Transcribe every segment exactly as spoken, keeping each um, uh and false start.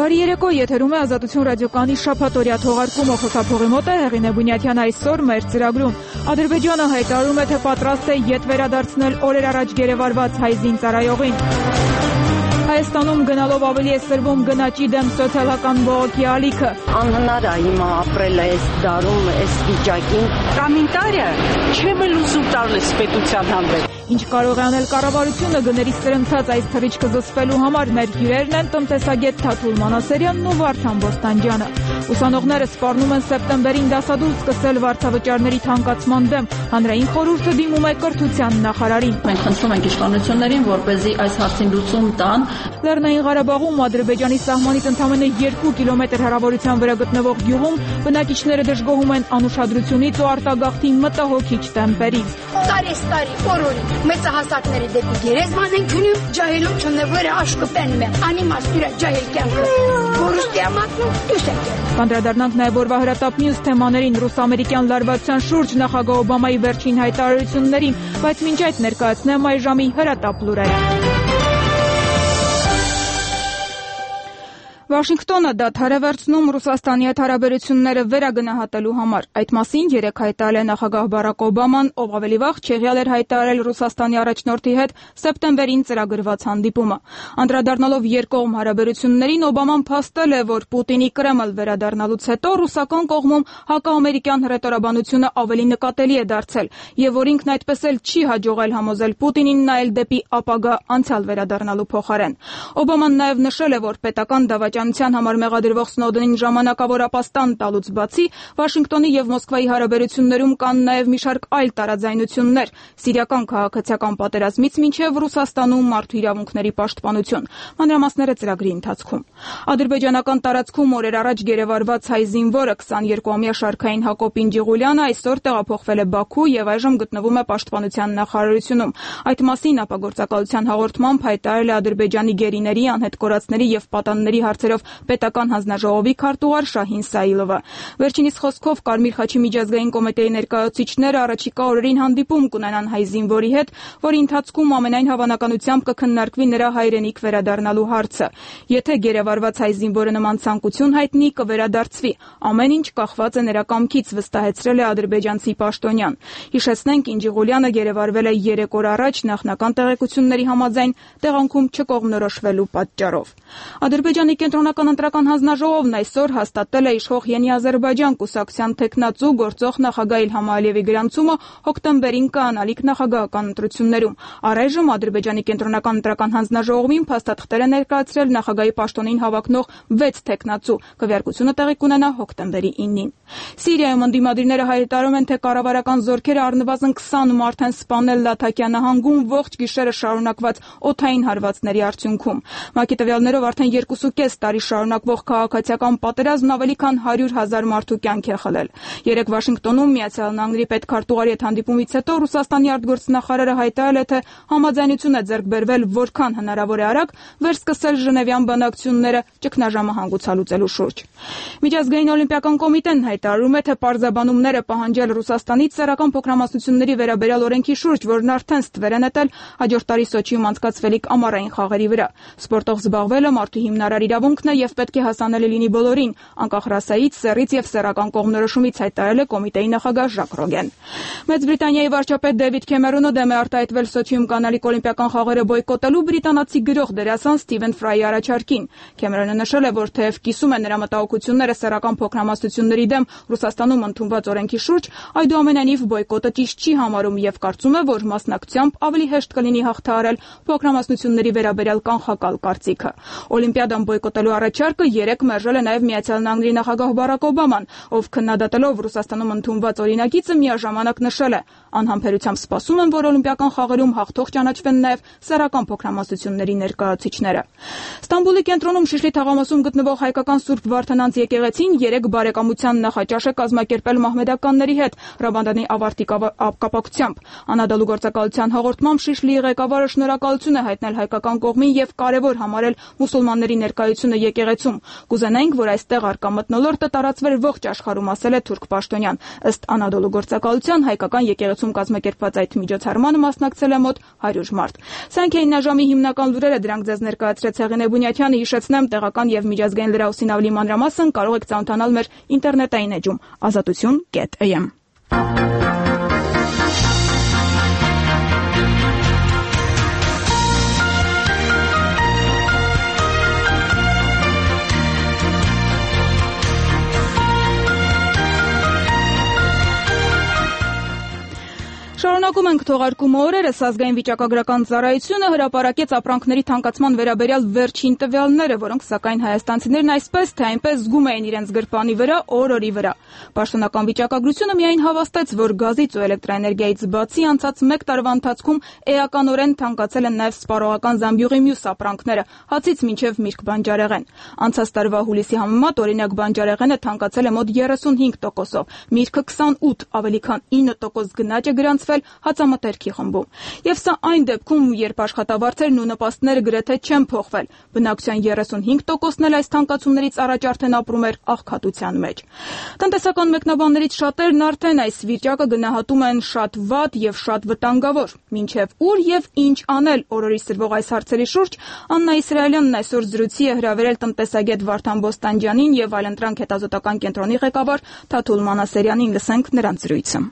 Բարի երեկո, եթերում է Ազատություն ռադիոկայանի շաբաթօրյա թողարկումը, խոսափողի մոտ է Հեղինե Բունյաթյան այսօր մեր ծրագրում։ Ադրբեջանը հայտարարում է, թե պատրաստ է ետ վերադարձնել օրեր առաջ գերեվարված հայ զինծառայողին։ Հայաստանում գնալով ավելի է սրվում գնաճի դեմ սոցիալական բողոքի ալիքը։ Անհնար է հիմա ապրել այս դարում, այս վիճակին։ Կոմենտարը չեմ էլ ուզում տալ այս պետության հանդեպ։ Ինչ կարող է անել կառավարությունը գների սրընթաց այս թռիչքը զսպելու համար, մեր հյուրերն են տնտեսագետ Թաթուլ Մանասարյանն ու Վարդան Բոստանջյանը։ Ուսանողները սպառնում են սեպտեմբերին դասադուլ սկսել վարձավճարների թանկացման դեմ։ Հանրային խորհուրդը դիմում է կրթության նախարարին։ Մենք խնդրում ենք իշխանություններին, որպեսզի այս հարցին լուծում տան։ Լեռնային Ղարաբաղում Ադրբեջանի սահմանից ընդամենը երկու կիլոմետր հեռավորության վրա գտնվող գյուղում բնակիչները դժգոհում են անուշադրությունից ու արտագաղթի մտահոգիչ տեմպերից։ Տարի-տարի օրորի մեծահասակների դեպի գերեզման են քնում, ջահելում չնեվերը աշկը պենում են, անիմաստուրա ջահել կյանքը, որուստի ամատնում դուս է կեր։ Կանդրադառնանք նաև օրվա հրատապ մյուս թեմաներին, ռուս-ամերիկյան լարվածության շուրջ նախագահ Օբամայի վերջին հայտարարություններին, բայց մինչ այդ ներկայացնեմ այս ժամի հրատապ լուրերը։ Վաշինգտոնը դադար է վերցնում Ռուսաստանի հետ հարաբերությունները վերագնահատելու համար։ Այդ մասին երեկ հայտարարել է նախագահ Բարակ Օբաման, ով ավելի վաղ չեղյալ էր հայտարարել Ռուսաստանի առաջնորդի հետ սեպտեմբերին ծրագրված հանդիպումը։ Անդրադառնալով երկկողմ հարաբերություններին, Օբաման փաստել է, որ Պուտինի Կրեմլ վերադառնալուց հետո ռուսական կողմում հակաամերիկյան հռետորաբանությունը ավելի նկատելի է դարձել, եւ որ ինքն այդպես էլ չի հաջողել համոզել Պուտինին նայել դեպի ապագա անցյալ վերադառնալու փոխարեն։ Օբաման նաև նշել է, որ պետական դավաճանության համար մեղադրվող Սնոուդենին ժամանակավոր ապաստան տալուց բացի, Վաշինգտոնի եւ Մոսկվայի հարաբերություններում կան նաև մի շարք այլ տարաձայնություններ՝ սիրիական քաղաքացիական պատերազմից մինչև Ռուսաստանում մարդու իրավունքների պաշտպանություն։ Մանրամասները ծրագրի ընթացքում։ Ադրբեջանական տարածքում օրեր առաջ գերեվարված հայ զինվորը քսաներկուամյա շարքային Հակոբ Ինջիղուլյանը այսօր տեղափոխվել է Բաքու եւ այժմ գտնվում է պաշտպանության նախարարությունում։ Այդ մասին ապագործակալության հաղորդմամբ հայտարարել է Ադրբեջանի գերիների, անհետ կորածների եւ պատանների հարցերով պետական հանձնաժողովի քարտուղար Շահին Սայիլովը։ Վերջինիս խոսքով Կարմիր խաչի միջազգային կոմիտեի ներկայացուցիչները առաջիկա օրերին հանդիպում կունենան հայ զինվորի հետ, որի ընթացքում ամենայն հավանականությամբ կքննարկվի նրա հայրենիք վերադառնալու հարցը։ Եթե գերեվարված հայ զինվորը նման ցանկություն հայտնի, կվերադարձվի։ Ամեն ինչ կախված է նրա կամքից, վստահեցրել է ադրբեջանցի պաշտոնյան։ Հիշեցնենք, Ինջիղուլյանը գերեվարվել է երեք օր առաջ նախնական տեղեկությունների համաձայն տեղանքում չկողմնորոշվելու պատճառով։ Ադրբեջանի կենտրոնական ընտրական հանձնաժողովն այսօր հաստատել է իշխող Ենի Ադրբեջան կուսակցության թեկնածու գործող նախագահ Իլհամ Ալիևի գրանցումը հոկտեմբերին կանալիք նախագահական ընտրություններում։ Առայժմ Ադրբեջանի կենտրոնական ընտրական հանձնաժողովին փաստաթղթեր է ներկայացրել նախագահի պաշտոնին հավակնող վեց թեկնածու։ Քվեարկությունը տեղի կունենա հոկտեմբերի իննին։ Սիրիայում ընդդիմադիրները հայտարարում են, թե կառավարական զորքերը առնվազն քսան մարդ են սպանել Լաթակիա նահանգում ողջ գիշերը շարունակված օդային հարվածների արդյունքում։ ՄԱԿ-ի տվյալներով արդեն երկուսուկես տարի շարունակվող քաղաքացիական պատերազմն ավելի քան հարյուր հազար մարդու կյանք է խլել։ Երեկ Վաշինգտոնում Միացյալ Նահանգների պետքարտուղարի հետ հանդիպումից հետո Ռուսաստանի արտգործնախարարը հայտարարել է, թե համաձայնություն է ձեռք բերվել որքան հնարավոր է արագ վերսկսել Ժնևյան բանակցությունները ճգնաժամը հանգուցալուծելու շուրջ։ Միջազգային օլիմպիական կոմիտեն հայտարարում է, թե պարզաբանումները պահանջել Ռուսաստանից սեռական փոքրամասնությունների վերաբերյալ օրենքի շուրջ, որն արդեն ստվեր է նետել հաջորդ տարի Սոչիում անցկացվելիք ամառային խաղերի վրա։ Սպորտով զբաղվելը մարդու հիմնարար իրավունքն է եւ պետք է հասանելի լինի բոլորին, անկախ ռասայից, սեռից եւ սեռական կողմնորոշումից, հայտարարել է կոմիտեի նախագահ Ժակ Ռոգեն։ Մեծ Բրիտանիայի վարչապետ Դեվիդ Քեմերոնը դեմ է արտահայտվել Սոչիում կանալիք օլիմպիական խաղերը բոյկոտելու բրիտանացի գրող դերասան Սթիվեն Ֆրայի առաջարկին։ Քեմերոնը նշել է, որ թեև կիսում է նրա մտահոգությունները սեռական փոքրամասնությունների դեմ Ռուսաստանում ընդունված օրենքի շուրջ, այդուամենայնիվ բոյկոտը ճիշտ չի համարում եւ կարծում է, որ մասնակցությամբ ավելի հեշտ կլինի հաղթահարել փոքրամասնությունների վերաբերյալ կանխակալ կարծիքը։ Օլիմպիադան բոյկոտելու առաջարկը երեկ մերժել է նաև Միացյալ Նահանգների նախագահ Բարակ Օբաման, ով քննադատելով Ռուսաստանում ընդունված օրինագիծը միաժամանակ նշել է. անհամբերությամբ սպասում եմ, որ օլիմպիական խաղերում հաղթող ճանաչվեն նաև սեռական փոքրամասնությունների ներկայացուցիչները։ Ստամբուլի կենտրոնում Շիշլի թաղամասում գտնվող հայկական Սուրբ Վարդանանց եկեղեցին երեկ բարեկամության նախաճաշ է կազմակերպել մահմեդականների հետ Ռամադանի ավարտի կապակցությամբ։ Անադալու գործակալության հաղորդմամբ Շիշլիի ղեկավարը շնորհակալություն է հայտնել հայկական կողմին եւ կարեւոր համարել մուսուլմանների ներկայությունը արտադրությունը եկեղեցում։ Կուզենայինք, որ այստեղ առկա մթնոլորտը տարածվեր ողջ աշխարհում, ասել է Թուրք Պաշտոնյան։ Ըստ Անադոլու գործակալության հայկական եկեղեցում կազմակերպված այդ միջոցառմանը մասնակցել է մոտ հարյուր մարդ։ Սրանք էին այժմի հիմնական լուրերը, դրանք ձեզ ներկայացրեց Հեղինե Բունյաթյանը, հիշեցնեմ տեղական եւ միջազգային լրահոսին ավելի մանրամասն կարող եք ծանոթանալ մեր ինտերնետային էջում ազատություն կետ էյ էմ։ Շարունակում ենք թողարկումը օրերս ազգային վիճակագրական ծառայությունը հրապարակեց ապրանքների թանկացման վերաբերյալ վերջին տվյալները, որոնք սակայն հայաստանցիներն այսպես թե այնպես զգում էին իրենց գրպանի վրա օր-օրի վրա։ Պաշտոնական վիճակագրությունը միայն հավաստեց, որ գազից ու էլեկտրաէներգիայից բացի անցած մեկ տարվա ընթացքում էականորեն թանկացել են նաև սպառողական զամբյուղի մյուս ապրանքները, հացից մինչև միրգ բանջարեղեն։ Անցած տարվա հուլիսի համեմատ օրինակ բանջարեղենը թանկացել է մոտ երեսունհինգ տոկոսով, միրգը քսանութ, ավելի քան ինը տոկոս գնաճ է գրանցվել հացամթերքի խմբում։ Եվ սա այն դեպքում, երբ աշխատավարձերն ու նպաստները գրեթե չեն փոխվել, բնակչության երեսունհինգ տոկոսն էլ այս թանկացումներից առաջ արդեն ապրում էր աղքատության մեջ։ Տնտեսական մեկնաբաններից շատերն արդեն այս վիճակը գնահատում են շատ վատ եւ շատ վտանգավոր։ Մինչև ուր եւ ինչ անել օրորի սրվող այս հարցերի շուրջ Աննա Իսրայելյանն այսօր զրույցի է հրավիրել տնտեսագետ Վարդան Բոստանջյանին եւ Այլընտրանք հետազոտական կենտրոնի ղեկավար Թաթուլ Մանասերյանին, լսենք նրանց զրույցը։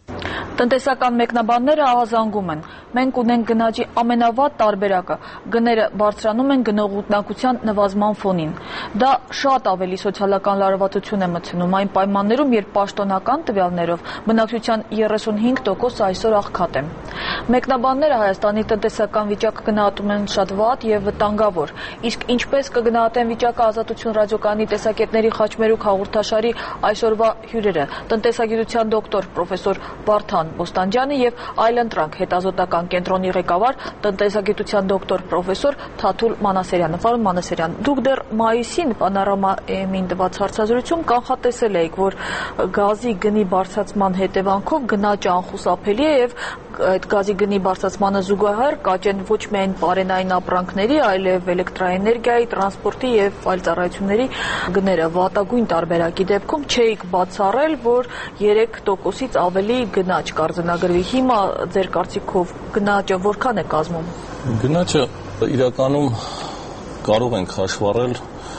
Տնտեսական մեկնաբանները ահազանգում են։ Մենք ունենք գնաճի ամենավատ տարբերակը։ Գները բարձրանում են գնողունակության նվազման ֆոնին։ Դա շատ ավելի սոցիալական լարվածություն է մտցնում այն պայմաններում, երբ պաշտոնական տվյալներով բնակչության երեսունհինգ տոկոսը այսօր աղքատ է։ Մեկնաբանները Հայաստանի տնտեսական վիճակը գնահատում են շատ վատ եւ վտանգավոր։ Իսկ ինչպես կգնահատեն վիճակը Ազատություն ռադիոկայանի տեսակետների խաչմերուկ հաղորդաշարի այսօրվա հյուրերը՝ տնտեսագիտության դոկտոր պրոֆեսոր Վարդան Բոստանջյանը եւ Այլընտրանք հետազոտական կենտրոնի ղեկավար տնտեսագիտության դոկտոր պրոֆեսոր Թաթուլ Մանասերյանը։ Պարոն Մանասերյան, դուք դեռ մայիսին Պանորամա էմին տված հարցազրույցում կանխատեսել եք, որ գազի գնի բարձրացման հետևանքով գնաճը անխուսափելի է եւ այդ գազի գնի բարձրացմանը զուգահեռ կաճեն ոչ միայն պարենային ապրանքների, այլև էլեկտրաէներգիայի, տրանսպորտի եւ այլ ծառայությունների գները։ Վատագույն տարբերակի դեպքում չէիք բացառել, որ երեք տոկոսից ավելի գնաճ կարձանագրվի։ Հիմա ձեր կարծիքով գնաճը որքան է կազմում։ Գնաճը իրականում կարող ենք հաշվառել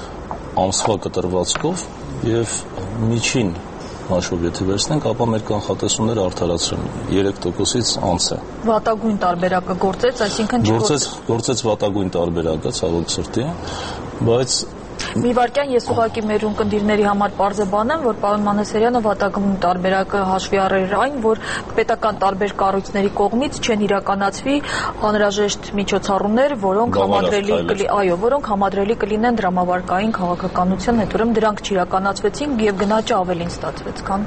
ամսվա կտրվածքով եւ միջին հաշվով եթե վերցնենք, ապա մեր կանխատեսումները արդարացրեն երեք տոկոսից անց է։ Վատագույն տարբերակը գործեց, այսինքն չգործեց։ Գործեց վատագույն տարբերակը, ցավոք սրտի, բայց Մի վարքյան ես ուղղակի մեր ունկնդիրների համար պարզ է բանեմ, որ պարոն Մանասերյանը վատագույն տարբերակը հաշվի առել այն, որ պետական տարբեր կառույցների կողմից չեն իրականացվի անհրաժեշտ միջոցառումներ, որոնք համադրելի կլի, այո, որոնք համադրելի կլինեն դրամավարկային քաղաքականության հետ, ուրեմն դրանք չիրականացվեցին եւ գնաճը ավելին ստացվեց, քան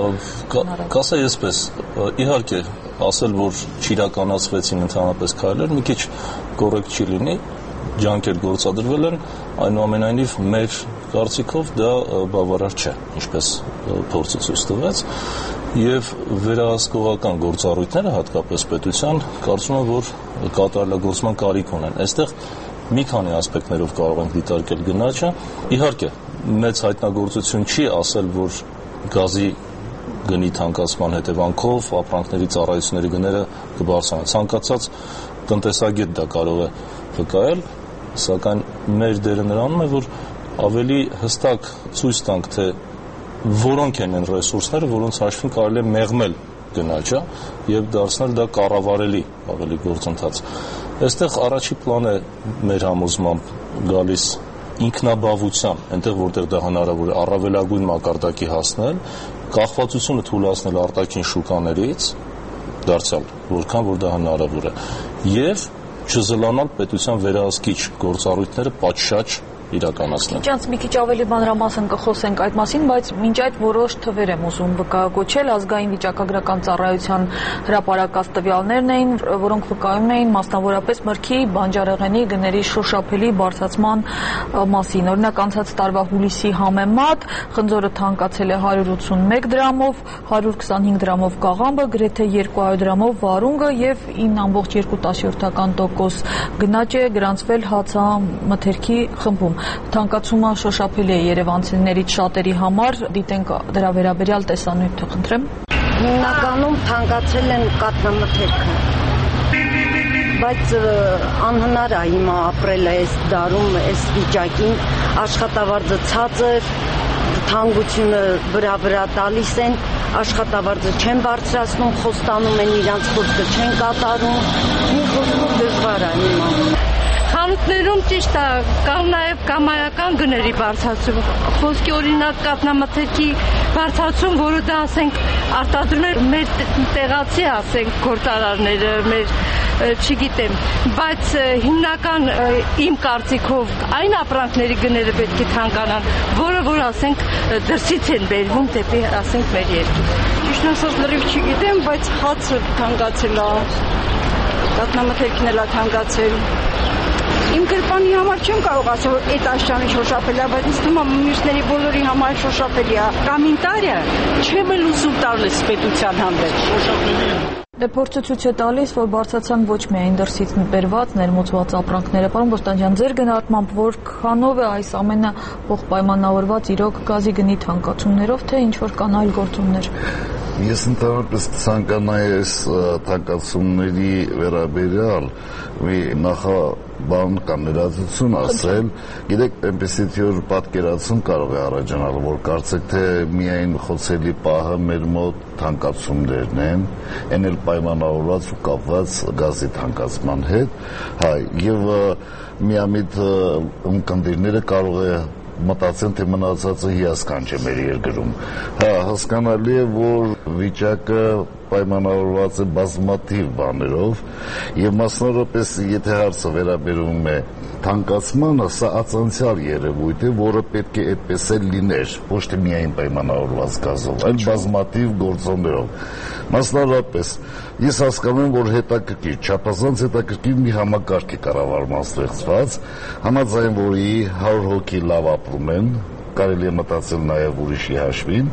կասա եսպես, իհարկե, ասել, որ չիրականացվեցին ընդհանրապես քայլեր, մի քիչ կոռեկտ չի լինի, ջանքեր գործադրվել են, այնուամենայնիվ մեր կարծիքով դա բավարար չէ, ինչպես փորձը ցույց տվեց, եւ վերահսկողական գործառույթները, հատկապես պետության, կարծում եմ, որ կատարելագործման կարիք ունեն։ Այստեղ մի քանի ասպեկտներով կարող ենք դիտարկել գնաճը։ Իհարկե, մեծ հայտնագործություն չի ասել, որ գազի գնի թանկացման հետևանքով ապրանքների ծառայությունների գները կբարձրանան։ Ցանկացած տնտեսագետ դա կարող է վկայել, սակայն մեր դերը նրանում է, որ ավելի հստակ ցույց տանք, թե որոնք են այն ռեսուրսները, որոնց հաշվին կարելի է մեղմել գնաճը եւ դարձնել դա կառավարելի ավելի գործընթաց։ Այստեղ առաջի պլան է մեր համոզմամբ գալիս ինքնաբավության, այնտեղ որտեղ դա հնարավոր է առավելագույն մակարդակի հասնել, կախվածությունը թույլատրել արտաքին շուկաներից, դարձյալ որքան որ դա հնարավոր է, եւ չզլանալ պետության վերահսկիչ գործառույթները պատշաճ իրականացնել։ Իջանց մի քիչ ավելի մանրամասն կխոսենք այդ մասին, բայց մինչ այդ որոշ թվեր եմ ուզում վկայակոչել ազգային վիճակագրական ծառայության հրապարակած տվյալներն էին, որոնք վկայում էին մասնավորապես մրգի, բանջարեղենի գների շոշափելի բարձրացման մասին։ Օրինակ անցած տարվա հուլիսի համեմատ խնձորը թանկացել է հարյուր ութսունմեկ դրամով, հարյուր քսանհինգ դրամով կաղամբը, գրեթե երկու հարյուր դրամով վարունգը եւ ինը ամբողջ երկու տասնյոթ տոկոս գնաճ է գրանցվել հացամթերքի խմբում։ Թանկացումը շոշափելի է երևանցիներից շատերի համար, դիտենք դրա վերաբերյալ տեսանյութը, խնդրեմ։ Հիմնականում թանկացել են կաթնամթերքը, բայց անհնար է հիմա ապրել այս դարում, այս վիճակին, աշխատավարձը ցածր, թանկությունը վրա-վրա տալիս են, աշխատավարձը չեն բարձրացնում, խոստանում են իրանց խոսքը չեն կատարում, մի խոսքով դժվար է հիմա։ Խանութներում ճիշտ է, կան նաև կամայական գների բարձրացում, խոսքի օրինակ կաթնամթերքի բարձրացում, որը դա ասենք արտադրում է մեր տեղացի, ասենք գործարարները, մեր չգիտեմ, բայց հիմնական իմ կարծիքով այն ապրանքների գները պետք է թանկանան, որը որ ասենք դրսից են բերվում դեպի ասենք մեր երկիր։ Ճիշտ ասած լրիվ չգիտեմ, բայց հացը թանկացել է, կաթնամթերքն էլ է թանկացել։ Իմ գրպանի համար չեմ կարող ասել, որ այդ աշճանը շոշափելի է, բայց ինձ թվում է մյուսների բոլորի համար շոշափելի է։ Կոմենտարը չեմ էլ ուզում տալիս պետության հանդեպ։ Շոշափելի է։ Դե փորձը ցույց է տալիս, որ բարձրացան ոչ միայն դրսից բերված ներմուծված ապրանքները, պարոն Բոստանջյան, ձեր գնահատմամբ որքանով է այս ամենը ողբայմանավորված իրոք գազի գնի թանկացումներով, թե ինչ որ կան այլ գործոններ։ Ես ընդհանրապես կցանկանայի այս թանկացումների վերաբերյալ մի նախաբան կամ ներածություն ասել, գիտեք, այնպեսի թեոր պատկերացում կարող է առաջանալ, որ կարծեք թե միայն խոցելի պահը մեր մոտ թանկացումներն են, այն էլ պայմանավորված ու կապված գազի թանկացման հետ, հայ, եւ միամիտ ունկնդիրները կարող է մտածեն, թե մնացածը հիասքանչ է մեր երկրում։ Հա, հասկանալի է, որ վիճակը պայմանավորված է բազմաթիվ բաներով եւ մասնավորապես եթե հարցը վերաբերում է թանկացմանը, սա ացանցիալ երևույթ է, որը պետք է այդպես էլ լիներ, ոչ թե միայն պայմանավորված գազով, այլ բազմաթիվ գործոններով։ Մասնավորապես ես հասկանում եմ, որ հետաքրքիր, չափազանց հետաքրքիր մի համակարգ է կառավարման ստեղծված, համաձայն որի հարյուր հոգի լավ ապրում են, կարելի է մտածել նաև ուրիշի հաշվին,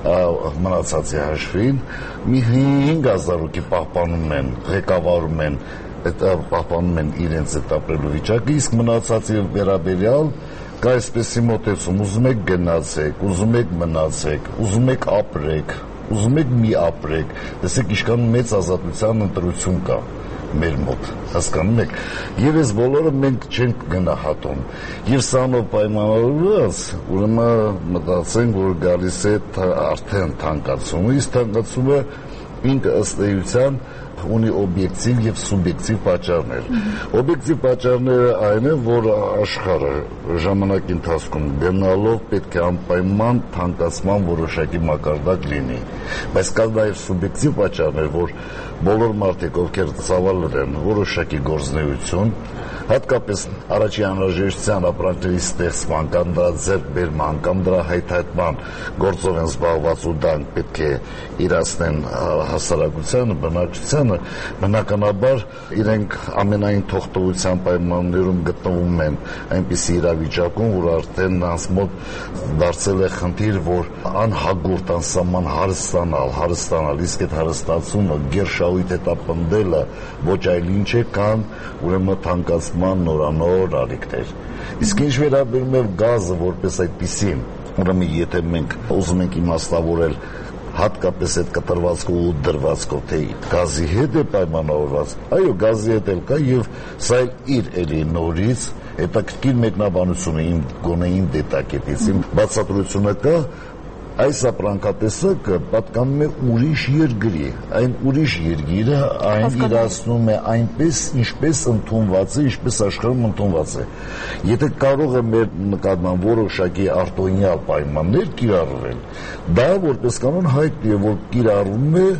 մնացածի հաշվին, մի հինգ հազար հոգի պահպանում են, ղեկավարում են, պահպանում են իրենց այդ ապրելու վիճակը, իսկ մնացածի վերաբերյալ կա այսպեսի մոտեցում, ուզում եք գնացեք, ուզում եք մնացեք, ուզում եք ապրեք, ուզում եք մի ապրեք, տեսեք ինչքան մեծ ազատության ընտրություն կա մեր մոտ, հասկանում եք, եւ այս բոլորը մենք չենք գնահատում, եւ սանով պայմանավորված, ուրեմն մտածենք, որ գալիս է արդեն թանկացումը, իսկ թանկացումը ինքը ըստ էության ունի օբյեկտիվ եւ սուբյեկտիվ պատճառներ։ Օբյեկտիվ պատճառները այն են, որ աշխարհը ժամանակի ընթացքում գնալով պետք է անպայման թանկացման որոշակի մակարդակ լինի։ Բայց կա նաեւ սուբյեկտիվ պատճառներ, որ բոլոր մարդիկ, ովքեր ծավալներ են որոշակի գործունեություն, հատկապես առաջի անհրաժեշտության ապրանքների ստեղծման կամ դրա ձեռքբերման կամ դրա հայթայթման գործով են զբաղված ու դրանք պետք է իրացնեն հասարակությանը, բնակչությանը, բնականաբար իրենք ամենայն թողտվության պայմաններում գտնվում են այնպիսի իրավիճակում, որ արդեն նրանց մոտ դարձել է խնդիր, որ անհագուրդ, անսահման հարստանալ, հարստանալ, իսկ այդ հարստացումը գերշահույթ հետապնդելը ոչ այլ ինչ է, քան ուրեմն թանկացման նորանոր ալիքներ։ Իսկ ինչ վերաբերում է գազը որպես այդպիսի, ուրեմն եթե մենք ուզում ենք իմաստավորել հատկապես այդ կտրվածքով ու դրվածքով, թե գազի հետ է պայմանավորված, այո, գազի հետ էլ կա եւ սա իր էլի նորից հետաքրքիր մեկնաբանություն է իմ գոնե իմ դետակետից, իմ բացատրությունը կա, այս ապրանքատեսակը պատկանում է ուրիշ երկրի, այն ուրիշ երկիրը այն իրացնում է այնպես, ինչպես ընդունված է, ինչպես աշխարհում ընդունված է։ Եթե կարող է մեր նկատմամբ որոշակի արտոնյալ պայմաններ կիրառվել, դա որպես կանոն հայտնի է, որ կիրառվում է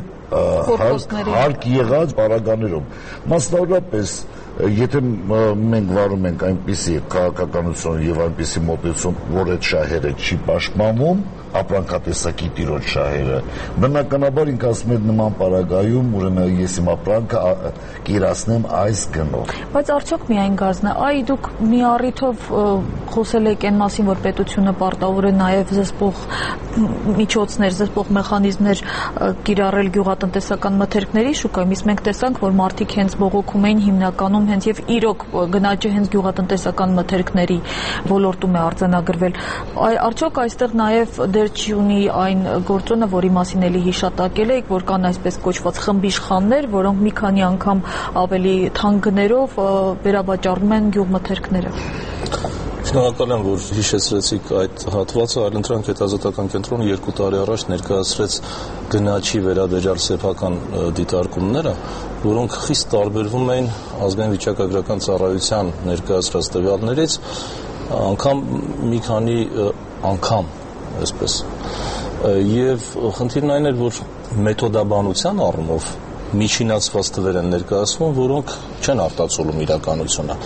հարկ եղած պարագաներում։ Մասնավորապես եթե մենք վարում ենք այնպիսի քաղաքականություն եւ այնպիսի մոտեցում, որ այդ շահերը չի պաշտպանվում, ապրանքատեսակի տիրոջ շահերը, բնականաբար ինքը ասում է նման պարագայում, ուրեմն ես իմ ապրանքը կիրացնեմ այս գնով։ Բայց արդյոք միայն գազն է, այ դուք մի առիթով խոսել եք այն մասին, որ պետությունը պարտավոր է նաև զսպող միջոցներ, զսպող մեխանիզմներ կիրառել գյուղատնտեսական մթերքների շուկայում, իսկ մենք տեսանք, որ մարդիկ հենց բողոքում էին հիմնականում գործում հենց եւ իրոք գնաճը հենց գյուղատնտեսական մթերքների ոլորտում է արձանագրվել։ Արդյոք այստեղ նաեւ դեր չի ունի այն գործոնը, որի մասին էլի հիշատակել եք, որ կան այսպես կոչված խմբիշխաններ, որոնք մի քանի անգամ ավելի թանկ գներով վերավաճառում են գյուղմթերքները։ Շնորհակալ եմ, որ հիշեցրեցիք այդ հատվածը։ Այլընտրանք հետազոտական կենտրոնը երկու տարի առաջ ներկայացրեց գնաճի վերաբերյալ սեփական դիտարկումները, որոնք խիստ տարբերվում էին ազգային վիճակագրական ծառայության ներկայացրած տվյալներից, անգամ մի քանի անգամ, այսպես։ Եվ խնդիրն այն էր, որ մեթոդաբանության առումով միջինացված թվեր են ներկայացվում, որոնք չեն արտացոլում իրականությունը։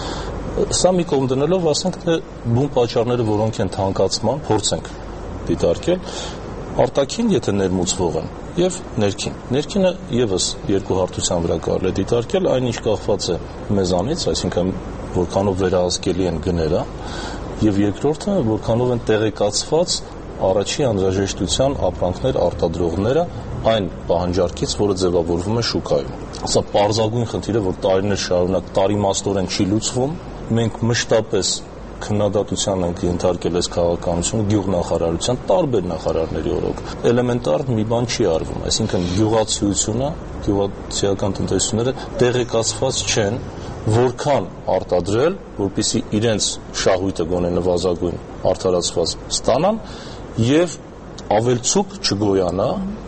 Սա մի կողմ դնելով, ասենք, թե բուն պատճառները, որոնք են թանկացման, փորձենք դիտարկել, արտաքին, եթե ներմուծվող են, եւ ներքին։ Ներքինը եւս երկու հարթության վրա կարելի է դիտարկել, այնինչ կախված է մեզանից, այսինքն որքանով վերահսկելի են գները, եւ երկրորդը, որքանով են տեղեկացված առաջի անհրաժեշտության ապրանքներ արտադրողները այն պահանջարկից, որը ձևավորվում է շուկայում։ Սա պարզագույն խնդիր է, որ տարիներ շարունակ տարիմաստորեն չի լուծվում։ Մենք մշտապես քննադատության ենք ենթարկել այս քաղաքականությունը գյուղնախարարության տարբեր նախարարների օրոք։ Էլեմենտար մի բան չի արվում, այսինքն գյուղացիությունը, գյուղացիական տնտեսությունները տեղեկացված չեն, որքան արտադրել, որպեսզի իրենց շահույթը գոնե նվազագույն արդարացված ստանան եւ ավելցուկ չգոյանա,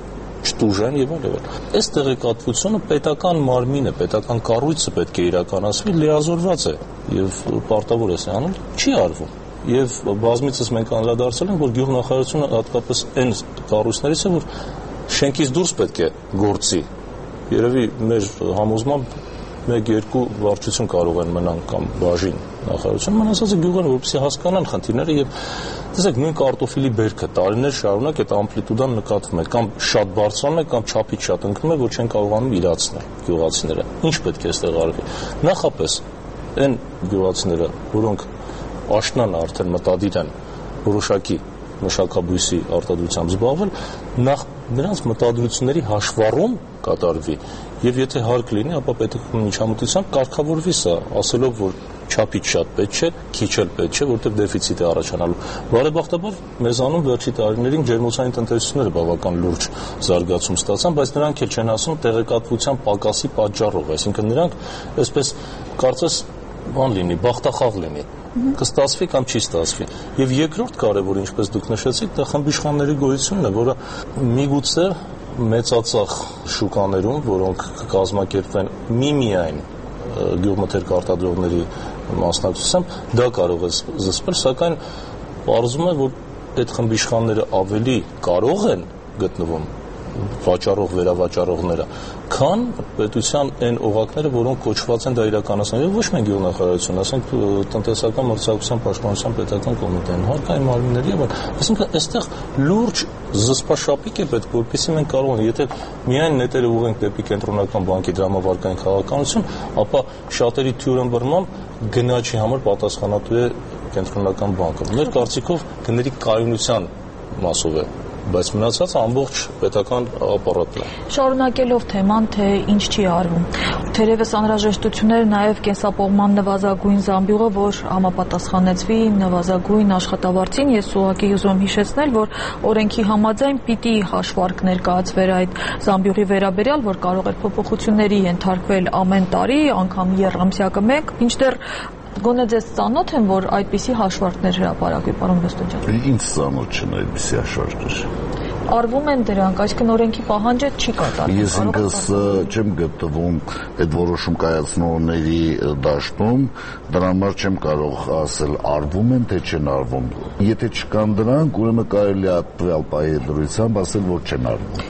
չտուժեն եւ այլ եւ այլ։ Այս տեղեկատվությունը պետական մարմինը, պետական կառույցը պետք է իրականացվի, լիազորված է եւ պարտավոր է սա անել, չի արվում։ Եվ բազմիցս մենք անդրադարձել ենք, որ գյուղնախարարությունը հատկապես այն կառույցներից է, որ շենքից դուրս պետք է գործի։ Երևի մեր համոզմամբ մեկ-երկու վարչություն կարող են մնան կամ բաժին նախարարություն, մնացածը գյուղն որպեսզի հասկանան խնդիրները եւ տեսեք նույն կարտոֆիլի բերքը տարիներ շարունակ այդ ամպլիտուդան նկատվում է կամ շատ բարձրանում է կամ չափից շատ ընկնում է, որ չեն կարողանում իրացնել գյուղացիները։ Ինչ պետք է այստեղ արվի։ Նախապես այն գյուղացիները, որոնք աշնան արդեն մտադիր են որոշակի մշակաբույսի արտադրությամբ զբաղվել, նախ նրանց մտադրությունների հաշվառում կատարվի եւ եթե հարկ լինի, ապա պետական միջամտությամբ կարգավորվի սա, ասելով, որ չափից շատ պետք չէ, քիչ էլ պետք չէ, որտեղ դեֆիցիտ է առաջանալու։ Բարեբախտաբար մեզանում վերջի տարիներին ջերմոցային տնտեսությունները բավական լուրջ զարգացում ստացան, բայց նրանք էլ չեն ասում տեղեկատվության պակասի պատճառով, այսինքն նրանք այսպես կարծես բան լինի, բախտախաղ լինի, կստացվի կամ չի ստացվի։ Եվ երկրորդ կարևոր, ինչպես դուք նշեցիք, դա խմբիշխանների գոյությունն է, որը միգուցե մեծածախ շուկաներում, որոնք կկազմակերպվեն միմիայն գյուղմթերք արտադրողների մասնակցությամբ, դա կարող է զսպել, սակայն պարզում է, որ այդ խմբիշխանները ավելի կարող են գտնվում վաճառող վերավաճառողները, քան պետության այն օղակները, որոնք կոչված են դա իրականացնել, եւ ոչ միայն գյուղնախարարություն, ասենք տնտեսական մրցակցության պաշտպանության պետական կոմիտեն, հարկային մարմինների եւ այլ։ Այսինքն այստեղ լուրջ զսպաշապիկ է պետք, որպեսզի մենք կարողանանք, եթե միայն նետերը ուղենք դեպի կենտրոնական բանկի դրամավարկային քաղաքականություն, ապա շատերի թյուրըմբռնմամբ գնաճի համար պատասխանատու է կենտրոնական բանկը։ Մեր կարծիքով գների կայունության մասով է, բայց մնացած ամբողջ պետական ապարատն է։ Շարունակելով թեման, թե ինչ չի արվում։ Թերևս անհրաժեշտությունները նաև կենսապողման նվազագույն զամբյուղը, որ համապատասխանեցվի նվազագույն աշխատավարձին, ես ուղղակի ուզում եմ հիշեցնել, որ օրենքի համաձայն պիտի հաշվարկ ներկայացվեր այդ զամբյուղի վերաբերյալ, որ կարող էր փոփոխությունների ենթարկվել ամեն տարի, անգամ եռամսյակը մեկ, մինչդեռ գոնե ձեզ ծանոթ են, որ այդպիսի հաշվարկներ հրապարակվի, պարոն Բեստոջյան։ Ինձ ծանոթ չեն այդպիսի հաշվարկներ։ Արվում են դրանք, այսինքն օրենքի պահանջը չի կատարվում։ Ես ինքս չեմ գտնվում այդ որոշում կայացնողների դաշտում, դրա համար չեմ կարող ասել արվում են, թե չեն արվում։ Եթե չկան դրանք, ուրեմն կարելի է տվյալ պահի դրությամբ ասել, որ չեն արվում։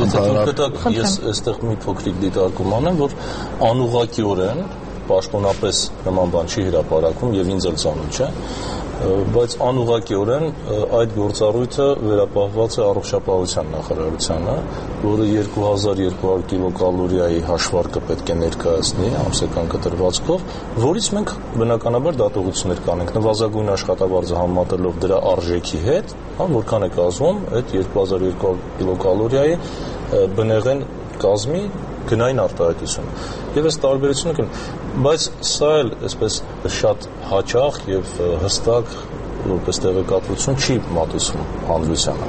Ես այստեղ մի փոքրիկ դիտարկում անեմ, որ անուղղակիորեն պաշտոնապես նման բան չի հրապարակվում եւ ինձ էլ ծանոթ չէ, բայց անուղղակիորեն այդ գործառույթը վերապահված է առողջապահության նախարարությանը, որը երկու հազար երկու հարյուր կիլոկալորիայի հաշվարկը պետք է ներկայացնի ամսական կտրվածքով, որից մենք բնականաբար դատողություններ կանենք նվազագույն աշխատավարձը համեմատելով դրա արժեքի հետ, որքան է կազմում այդ երկու հազար երկու հարյուր կիլոկալորիայի բնեղեն կազմի գնային արտահայտությունը։ Եվ այս տարբերությունը Բայց սա էլ այսպես շատ հաճախ եւ հստակ որպես տեղեկատվություն չի մատուցվում հանրությանը։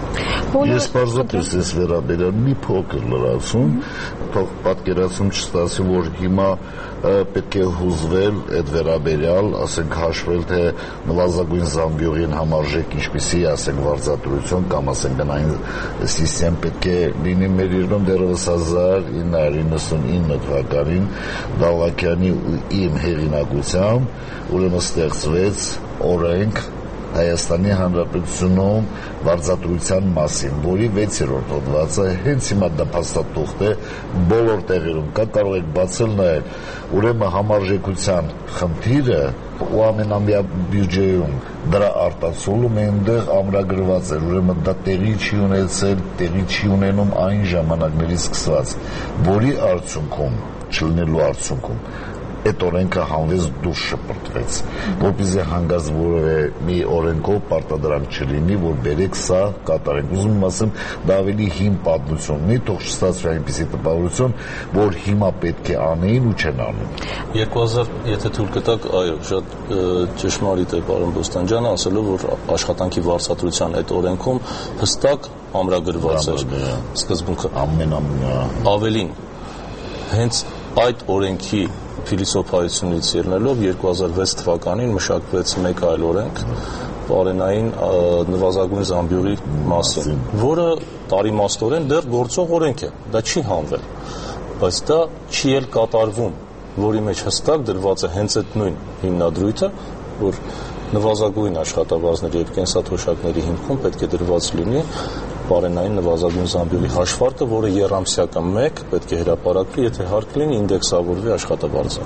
Ես պարզապես ես վերաբերյալ մի փոքր լրացում, թող պատկերացում չստացի, որ հիմա պետք է հուզվել այդ վերաբերյալ, ասենք հաշվել, թե նվազագույն զամբյուղին համարժեք ինչպիսի, ասենք, վարձատրություն կամ ասենք գնային սիստեմ պետք է լինի մեր երկրում դեռևս հազար ինը հարյուր իննսունինը թվականին Դավաքյանի ու իմ հեղինակությամբ ուրեմն ստեղծվեց օրենք Հայաստանի Հանրապետությունում վարձատրության մասին, որի վեցերորդ հոդվածը հենց հիմա դա փաստաթուղթ է, բոլոր տեղերում կա, կարող եք բացել նայել, ուրեմն համարժեքության խնդիրը ու ամենամյա բյուջեում դրա արտացոլում այնտեղ ամրագրված էր, ուրեմն դա տեղի չի ունեցել, տեղի չի ունենում այն ժամանակներից սկսված, որի արդյունքում, չլինելու արդյունքում այդ օրենքը հանվեց դուրս շպրտվեց, որպեսզի հանգած որևէ մի օրենքով պարտադրանք չլինի, որ բերեք սա կատարենք։ Ուզում եմ ասեմ, դա ավելի հին պատմություն ունի, թող չստացվի այնպիսի տպավորություն, որ հիմա պետք է անեին ու չեն անում։ երկու հազար, եթե թույլ կտաք, այո, շատ ճշմարիտ է պարոն Բոստանջյանը ասելով, որ աշխատանքի վարձատրության այդ օրենքում հստակ ամրագրված էր սկզբունքը։ Ամենամյա Ավելին, հենց այդ օրենքի փիլիսոփայությունից ելնելով երկու հազար վեց թվականին մշակվեց մեկ այլ օրենք պարենային նվազագույն զամբյուղի մասին, որը տարիմաստորեն դեռ գործող օրենք է, դա չի հանվել, բայց դա չի էլ կատարվում, որի մեջ հստակ դրված է հենց այդ նույն հիմնադրույթը, որ նվազագույն աշխատավարձների եւ կենսաթոշակների հիմքում պետք է դրված լինի պարենային նվազագույն զամբյուղի հաշվարկը, որը եռամսյակը մեկ պետք է հրապարակվի, եթե հարկ լինի ինդեքսավորվի աշխատավարձը։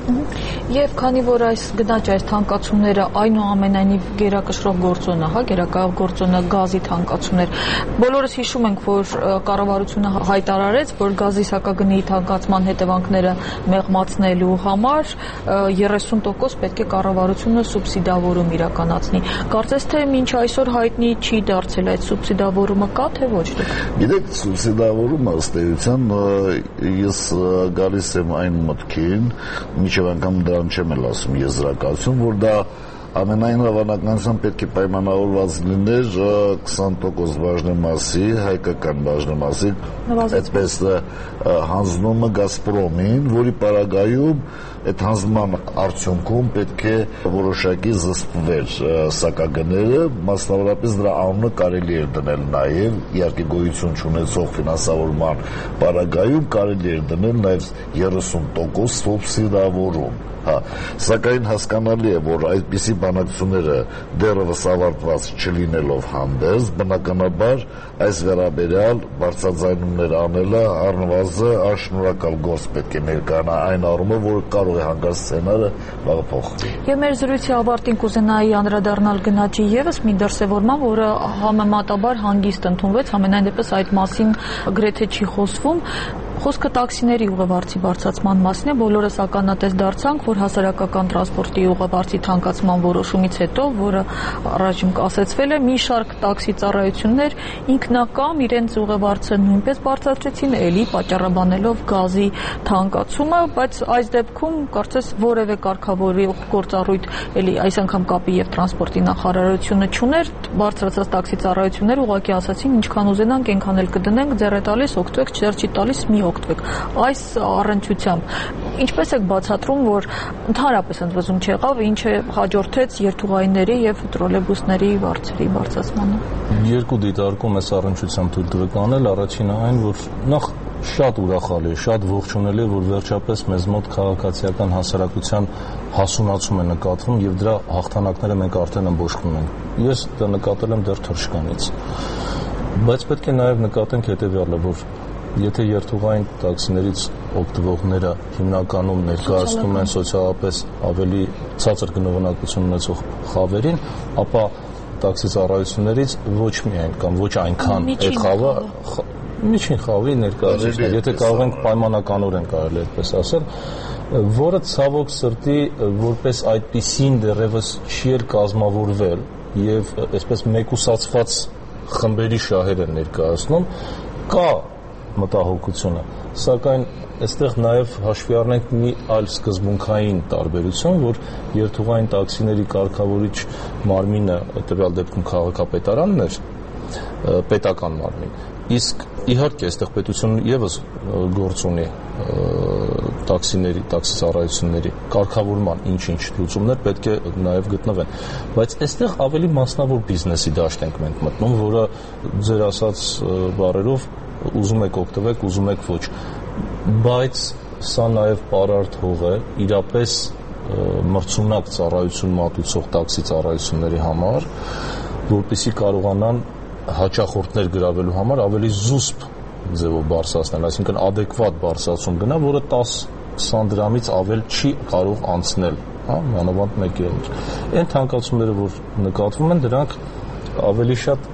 Եվ քանի որ այս գնաճ այս թանկացումները այնուամենայնիվ գերակշռող գործոն է, հա, գերակայող գործոնը գազի թանկացումներ, բոլորս հիշում ենք, որ կառավարությունը հայտարարեց, որ գազի սակագնի թանկացման հետևանքները մեղմացնելու համար երեսուն տոկոս պետք է կառավարությունը սուբսիդավորում իրականացնի։ Կարծես թե մինչ այսօր հայտնի չի դարձել այդ սուբսիդավորումը կա թե ոչ դուք։ Գիտեք, սուբսիդավորումը ըստ էության ես գալիս եմ այն մտքին, մինչև անգամ դրան չեմ էլ ասում եզրակացություն, որ դա ամենայն հավանականությամբ պետք է պայմանավորված լիներ քսան տոկոս բաժնեմասի, հայկական բաժնեմասի, այդպես հանձնումը Գազպրոմին, որի պարագայում այդ հանձնման արդյունքում պետք է որոշակի զսպվեր սակագները, մասնավորապես դրա անունը կարելի էր դնել նաև, իհարկե գոյություն չունեցող ֆինանսավորման պարագայում կարելի էր դնել նաև երեսուն տոկոս սուբսիդավորում։ Հա, սակայն հասկանալի է, որ այդպիսի բանակցությունները դեռևս ավարտված չլինելով հանդերձ, բնականաբար այս վերաբերյալ բարձրաձայնումներ անելը առնվազն աշնորհակալ գործ պետք է ներկայանա այն առումով, որ կարող է հանգած սցենարը վաղը փոխվի։ Եվ մեր զրույցի ավարտին կուզենայի անդրադառնալ գնաճի ևս մի դրսևորման, որը համեմատաբար հանգիստ ընդունվեց, համենայն դեպս այդ մասին գրեթե չի խոսվում։ Խոսքը տաքսիների ուղևորցի բարձրացման մասին է, բոլորս ականատես դարձանք, որ հասարակական տրանսպորտի ուղևորցի թանկացման որոշումից հետո, որը առայժմ կասեցվել է, մի շարք տաքսի ծառայություններ ինքնակամ իրենց ուղևորցը նույնպես բարձրացրեցին, էլի պատճառաբանելով գազի թանկացումը, բայց այս դեպքում կարծես որևէ կարգավորի գործառույթ էլի այս անգամ կապի եւ տրանսպորտի նախարարությունը չուներ, բարձրացած տաքսի ծառայությունները ուղղակի ասացին, ինչքան ուզենանք, այնքան էլ կդնենք, ձեռ է տալիս, օգտվեք, չեր չի տալիս, մի օգտվեք։ Այս առընչությամբ ինչպես եք բացատրում, որ ընդհանրապես ընդվզում չեղավ, ինչը հաջորդեց երթուղայինների եւ տրոլեյբուսների վարձերի բարձրացմանը։ Երկու դիտարկում այս առընչությամբ թույլ տվեք անել, առաջինը այն, որ նախ շատ ուրախալի է, շատ ողջունելի է, որ վերջապես մեզ մոտ քաղաքացիական հասարակության հասունացում է նկատվում եւ դրա հաղթանակները մենք արդեն ըմբոշխնում ենք։ Ես դա նկատել եմ դեռ թռչկանից։ Բայց պետք է նաեւ նկատենք հետեւյալը, որ եթե երթուղային տաքսիներից օգտվողները հիմնականում ներկայացնում են սոցիալապես ավելի ցածր գնողունակություն ունեցող խավերին, ապա տաքսի ծառայություններից ոչ միայն կամ ոչ այնքան այդ խավը միջին խավի ներկայացուցիչ, եթե կարող ենք պայմանականորեն կարելի այդպես ասել, որը ցավոք սրտի որպես այդպիսին դեռևս չի էլ կազմավորվել եւ այսպես մեկուսացված խմբերի շահեր են ներկայացնում, կա մտահոգությունը, սակայն այստեղ նաև հաշվի առնենք մի այլ սկզբունքային տարբերություն, որ երթուղային տաքսիների կարգավորիչ մարմինը տվյալ դեպքում քաղաքապետարանն էր, պետական մարմին, իսկ իհարկե այստեղ պետությունը եւս գործ ունի տաքսիների, տաքսի ծառայությունների կարգավորման ինչ-ինչ լուծումներ պետք է նաև գտնվեն, բայց այստեղ ավելի մասնավոր բիզնեսի դաշտ ենք մենք մտնում, որը ձեր ասած բառերով ուզում եք օգտվեք, ուզում եք ոչ, բայց սա նաև պարարտ հող է իրապես մրցունակ ծառայություն մատուցող տաքսի ծառայությունների համար, որպեսզի կարողանան հաճախորդներ գրավելու համար ավելի զուսպ ձևով բարձրացնել, այսինքն adekvat բարձրացում գնա, որը տաս-քսան դրամից ավել չի կարող անցնել, հա, մանավանդ մեկ երեք։ Այն թանկացումները, որ նկատվում են, դրանք ավելի շատ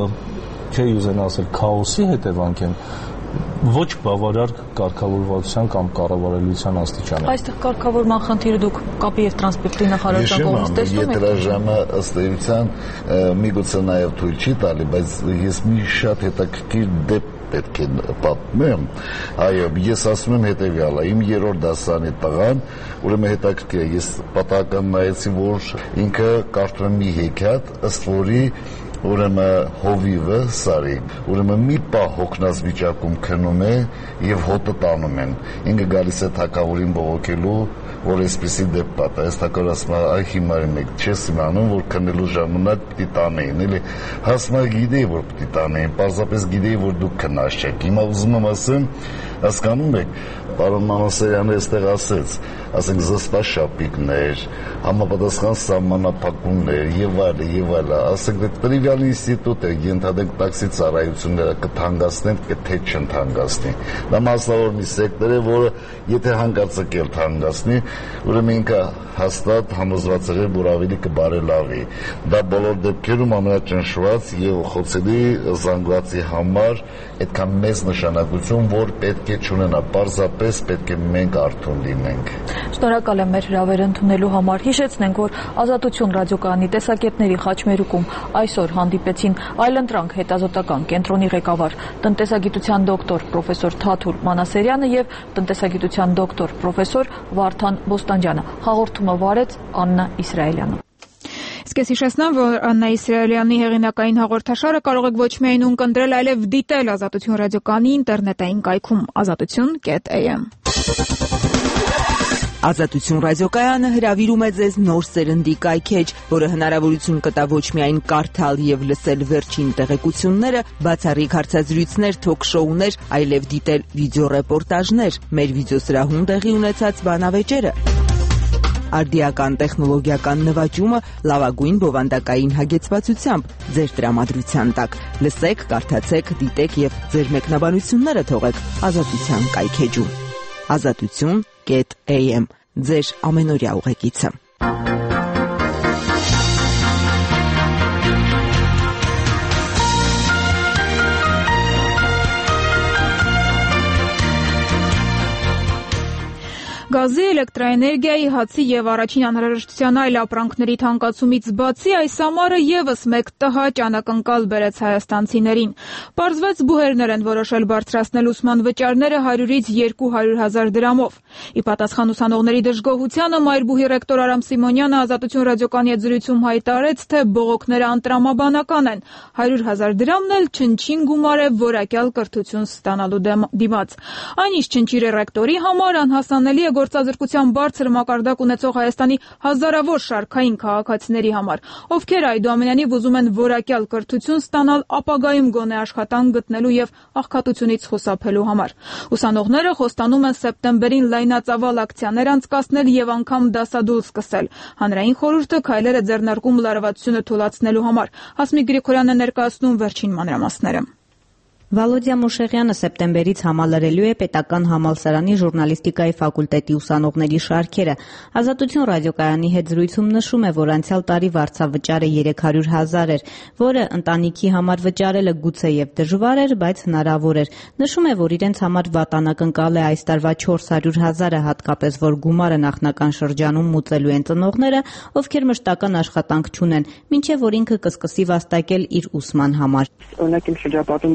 չի ուզեն ասել քաոսի հետևանք են, ոչ բավարար կարգավորվածության կամ կառավարելիության աստիճանի։ Այստեղ կարգավորման խնդիրը դուք կապի եւ տրանսպորտի նախարարության կողմից տեսնում եք։ Եթերաժամը ըստ էության միգուցե նաև թույլ չի տալի, բայց ես մի շատ հետաքրքիր դեպք պետք է պատմեմ։ Այո, ես ասում եմ հետևյալը, իմ երրորդ դասարանի տղան, ուրեմն հետաքրքիր է, ես պատահական նայեցի, որ ինքը կարդում է մի հեքիաթ, ըստ որի ուրեմն հովիվը սարի, ուրեմն մի պահ հոգնած վիճակում քնում է եւ հոտը տանում են, ինքը գալիս է թակավորին բողոքելու, որ այսպեսի դեպք պատա, այս թակավորը ասում է, այ հիմարի մեկ չես իմանում, որ քնելու ժամանակ պիտի տանեին, էլի, հասնա գիտեի, որ պիտի տանեին, պարզապես գիտեի, որ դուք քնած չեք, հիմա ուզում եմ ասեմ, հասկանում եք, պարոն Մանասարյանը այստեղ ասեց, ասենք զսպաշապիկներ, համապատասխան սահմանափակումներ եւ այլը եւ այլը, ասենք դե տրիվիալ ինստիտուտ է, ենթադրենք տաքսի ծառայությունները կթանկացնեն, թե չընթանկացնի։ Դա մասնավոր մի սեկտոր է, որը եթե հանգարցակել թանկացնի, ուրեմն ինքը հաստատ համոզված է, որ ավելի կբարելավի։ Դա բոլոր դեպքերում ամենաճնշված եւ խոցելի զանգվածի համար այդքան մեծ նշանակություն, որ պետք է չունենա, պարզապես պետք է մենք արթուն լինենք։ Շնորհակալ եմ մեր հրավերը ընդունելու համար։ Հիշեցնենք, որ Ազատություն ռադիոկայանի տեսակետների խաչմերուկում այսօր հանդիպեցին Այլընտրանք հետազոտական կենտրոնի ղեկավար, տնտեսագիտության դոկտոր պրոֆեսոր Թաթուլ Մանասերյանը եւ տնտեսագիտության դոկտոր պրոֆեսոր Վարդան Բոստանջյանը։ Հաղորդումը վարեց Աննա Իսրայելյանը։ Իսկ ես հիշեցնեմ, որ Աննա Իսրայելյանի հեղինակային հաղորդաշարը կարող եք ոչ միայն ունկնդրել, այլև դիտել Ազատություն ռադիոկայանի ինտերնետային կայքում ազատություն կետ էյ էմ։ Ազատություն ռադիոկայանը հրավիրում է ձեզ նոր սերնդի կայքեջ, որը հնարավորություն կտա ոչ միայն կարդալ եւ լսել վերջին տեղեկությունները, բացառիկ հարցազրույցներ, թոք-շոուներ, այլև դիտել վիդեոռեպորտաժներ, մեր վիդեոսրահում տեղի ունեցած բանավեճերը, արդիական տեխնոլոգիական նվաճումը լավագույն բովանդակային հագեցվածությամբ ձեր տրամադրության տակ։ Լսեք, կարդացեք, դիտեք եւ ձեր մեկնաբանությունները թողեք Ազատության կայքեջում։ Ազատություն կետ էյ էմ, ձեր ամենօրյա ուղեկիցը։ Գազի, էլեկտրաէներգիայի, հացի եւ առաջին անհրաժեշտության այլ ապրանքների թանկացումից բացի այս ամառը եւս մեկ տհաճ անակնկալ բերեց հայաստանցիներին։ Պարզվեց բուհերներ են որոշել բարձրացնել ուսման վճարները հարյուրից երկու հարյուր հազար դրամով։ Ի պատասխան ուսանողների դժգոհությանը Մայրբուհի ռեկտոր Արամ Սիմոնյանը Ազատություն ռադիոկայանի հետ զրույցում հայտարարեց, թե բողոքները անտրամաբանական են։ հարյուր հազար դրամն էլ չնչին գումար է որակյալ կրթություն ստանալու դիմաց։ Այն ինչ չնչիր է ռեկտորի համար անհասանելի է գործազրկության բարձր մակարդակ ունեցող Հայաստանի հազարավոր շարքային քաղաքացիների համար, ովքեր այդուամենայնիվ ուզում են որակյալ կրթություն ստանալ ապագայում գոնե աշխատանք գտնելու եւ աղքատությունից խուսափելու համար։ Ուսանողները խոստանում են սեպտեմբերին լայնածավալ ակցիաներ անցկացնել եւ անգամ դասադուլ սկսել։ Հանրային խորհուրդը քայլեր է ձեռնարկում լարվածությունը թույլատնելու համար։ Հասմիկ Գրիգորյանն է ներկայացնում վերջին մանրամասները։ Վալոդիա Մոշեղյանը սեպտեմբերից համալրելու է Պետական համալսարանի ժուրնալիստիկայի ֆակուլտետի ուսանողների շարքերը։ Ազատություն ռադիոկայանի հետ զրույցում նշում է, որ անցյալ տարի վարձավճարը երեք հարյուր հազար էր, որը ընտանիքի համար վճարելը գուցեև դժվար էր, բայց հնարավոր էր։ Նշում է, որ իրենց համար վատանակնկալ է այս տարվա չորս հարյուր հազարը, հատկապես որ գումարը նախնական շրջանում մուծելու են ծնողները, ովքեր մշտական աշխատանք չունեն, մինչև որ ինքը կսկսի վաստակել իր ուսման համար։ Օրինակ իմ շրջապատում գիտեմ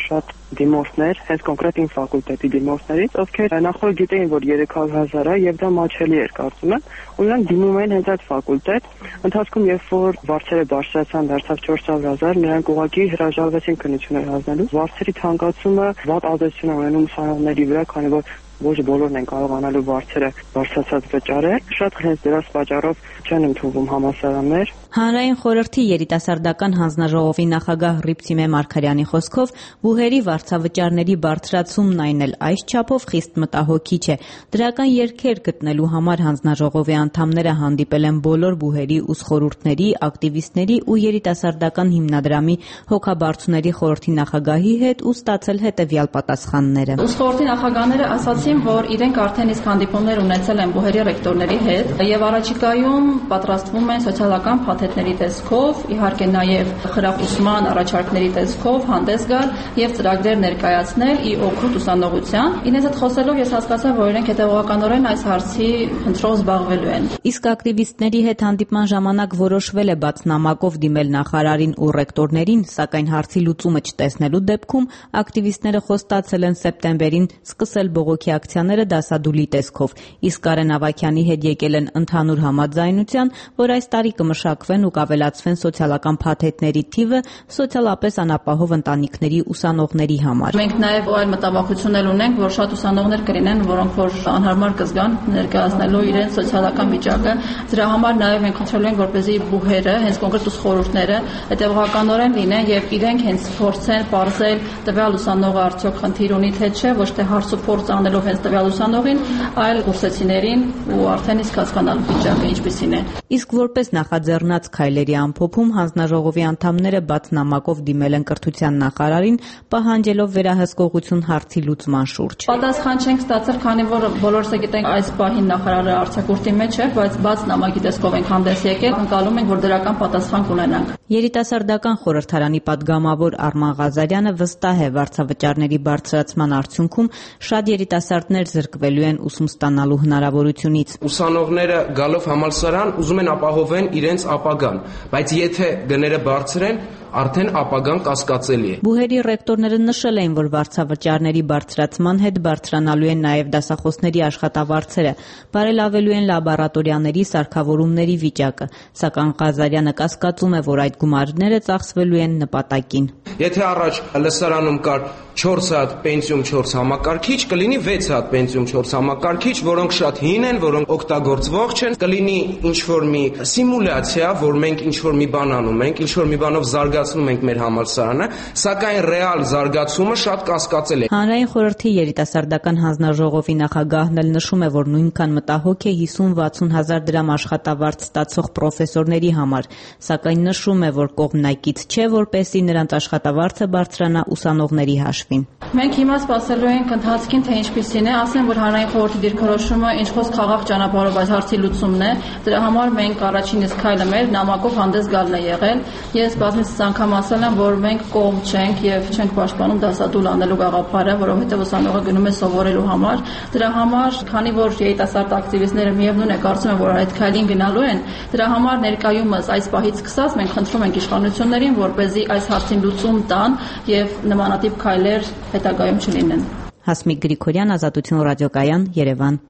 շատ դիմորդներ, հենց կոնկրետ իմ ֆակուլտետի դիմորդներից, ովքեր նախորդ գիտեին, որ երեք հազար է եւ դա մաչելի էր կարծում եմ, ու նրանք դիմում էին հենց այդ ֆակուլտետ, ընթացքում երբ որ վարձերը բարձրացան դարձավ չորս հարյուր հազար, նրանք ուղղակի հրաժարվեցին քննություններ հանձնելու։ Վարձերի թանկացումը վատ ազդեցություն ունենում ուսանողների վրա, քանի որ ոչ բոլորն են կարողանալու վարձերը բարձրացած վճարել։ Շատ հենց դրանց պատճառով չեն ընդունվում համալսարաններ։ Հանրային խորհրդի երիտասարդական հանձնաժողովի նախագահ Ռիփցիմե Մարգարյանի խոսքով բուհերի վարձավճարների բարձրացումն այն էլ այս չափով խիստ մտահոգիչ է։ Դրական երգեր գտնելու համար հանձնաժողովի անդամները հանդիպել են բոլոր բուհերի ուսխորհուրդների, ակտիվիստների ու երիտասարդական հիմնադրամի հոգաբարձուների խորհրդի նախագահի հետ ու ստացել հետևյալ պատասխանները։ Ուսխորհրդի նախագահները ասացին, որ իրենք արդեն իսկ հանդիպումներ ունեցել են բուհերի ռեկտորների հետ եւ առաջիկայում պատրաստվում են սոցիալական փաթեթների տեսքով, իհարկե նաև խրախուսման առաջարկների տեսքով հանդես գալ եւ ծրագրեր ներկայացնել ի օգուտ ուսանողության։ Իրենց հետ խոսելով ես հասկացա, որ իրենք հետեւողականորեն այս հարցի խնդրով զբաղվելու են։ Իսկ ակտիվիստների հետ հանդիպման ժամանակ որոշվել է բաց նամակով դիմել նախարարին ու ռեկտորներին, սակայն հարցի լուծումը չտեսնելու դեպքում ակտիվիստները խոստացել են սեպտեմբերին սկսել բողոքի ակցիաները դասադուլի տեսքով, իսկ Կարեն Ավագյանի հետ եկել են ընդհանուր համաձայնության, որ այս տարի կմշակվեն ու կավելացվեն սոցիալական փաթեթների թիվը սոցիալապես անապահով ընտանիքների ուսանողների համար։ Մենք նաև այլ մտավախություն ունենք, որ շատ ուսանողներ կլինեն, որոնք որ անհարմար կզգան ներկայացնելու իրենց սոցիալական վիճակը։ Դրա համար նաև մենք խնդրելու ենք, որպեսզի բուհերը, հենց կոնկրետ ուսխորհուրդները հետևողականորեն լինեն եւ իրենք հենց փորձեն բարձել տվյալ ուսանողը արդյոք խնդիր ունի թե չէ, ոչ թե հարց ու փորձ անելով հենց տվյալ ուսանողին, այլ կուրսեցիներին ու արդեն իսկ հասկանալ վիճակը ինչպիսին է։ Իսկ որպես նախաձեռնած քայլերի ամփոփում հանձնաժողովի անդամները բաց նամակով դիմել են կրթության նախարարին, պահանջելով վերահսկողություն հարցի լուծման շուրջ։ Պատասխան չենք ստացել, քանի որ բոլորս գիտենք այս պահին նախարարը արձակուրդի մեջ է, բայց բաց նամակի տեսքով ենք հանդես եկել, ընկալում ենք, որ դրական պատասխան կունենանք։ Երիտասարդական խորհրդարանի падգամավոր Արման Ղազարյանը վստահ է, վարձավճարների բարձրացման արդյունքում շատ երիտասարդներ զրկվելու են ուսում ստանալու հնարավորությունից։ Ուսանողները գալով համալսարան ուզում են ապահովեն իրենց ապագան, բայց եթե գները բարձր են, արդեն ապագան կասկածելի է։ Բուհերի ռեկտորները նշել էին, որ վարձավճարների բարձրացման հետ բարձրանալու են նաև դասախոսների աշխատավարձերը, բարելավելու են լաբորատորիաների սարքավորումների վիճակը, սակայն Ղազարյանը կասկածում է, որ այդ գումարները ծախսվելու են նպատակին։ Եթե առաջ լսարանում կար չորս հատ պենսիում չորս համակարգիչ, կլինի վեց հատ պենսիում չորս համակարգիչ, որոնք շատ հին են, որոնք օգտագործվող չեն, կլինի ինչ-որ մի սիմուլյացիա, որ մենք ինչ-որ մի բան անում ենք, ինչ-որ մի բանով զարգացնում ենք մեր համալսարանը, սակայն ռեալ զարգացումը շատ կասկածել է։ Հանրային խորհրդի երիտասարդական հանձնաժողովի նախագահն էլ նշում է, որ նույնքան մտահոգ է հիսուն-վաթսուն հազար դրամ աշխատավարձ ստացող պրոֆեսորների համար, սակայն նշում է, որ կողմնակից չէ, որպեսզի նրանց աշխատավարձը բարձրանա ուսանողների հաշվին։ Մենք հիմա սպասելու ենք ընթացքին, թե ինչպիսին է, ասեմ, որ հանրային խորհրդի դիրքորոշումը ինչ խոսք խաղաղ ճանապարհով այս հարցի լուծումն է, դրա համար մենք առաջին իսկ քայլը մեր նամակով հանդես գալն է եղել։ Ես բազմիցս անգամ ասել եմ, որ մենք կողմ չենք եւ չենք պաշտպանում դասադուլ անելու գաղափարը, որովհետեւ ուսանողը գնում է սովորելու համար։ Դրա համար, քանի որ երիտասարդ ակտիվիստները միևնույն է կարծում են, որ այդ քայլին գնալու են, դրա համար ներկայումս այս պահից սկսած մենք խնդրում ենք իշխանություններին, որպեսզի այս հարցին լուծում տան եւ նմանատիպ քայլեր հետագայում չլինեն։ Հասմիկ Գրիգորյան, Ազատություն ռադիոկայան, Երևան։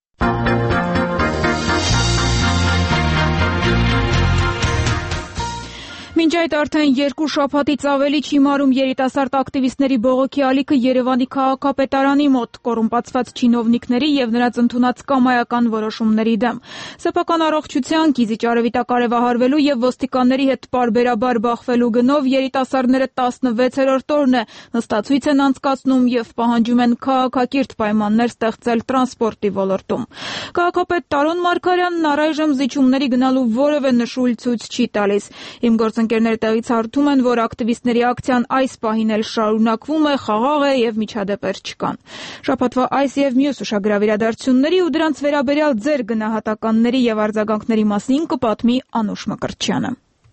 Մինչ այդ արդեն երկու շաբաթից ավելի չիմարում երիտասարդ ակտիվիստների բողոքի ալիքը Երևանի քաղաքապետարանի մոտ կոռումպացված չինովնիկների եւ նրանց ընդունած կամայական որոշումների դեմ։ Սեփական առողջության, կիզիչ արևիտակարևահարվելու եւ ոստիկանների հետ պարբերաբար բախվելու գնով երիտասարդները տասնվեցերորդ օրն է նստացույց են անցկացնում եւ պահանջում են քաղաքակիրթ պայմաններ ստեղծել տրանսպորտի ոլորտում։ Քաղաքապետ Տարոն Մարգարյանն առայժմ զիջումների գնալու որևէ նշույլ ցույց չի տալիս։ Իմ գործընկերները տեղից հարթում են, որ ակտիվիստների ակցիան այս պահին էլ շարունակվում է, խաղաղ է եւ միջադեպեր չկան։ Շաբաթվա այս եւ մյուս ուշագրավ իրադարձությունների ու դրանց վերաբերյալ ձեր գնահատականների եւ արձագանքների մասին կպատմի Անուշ Մկրտչյանը։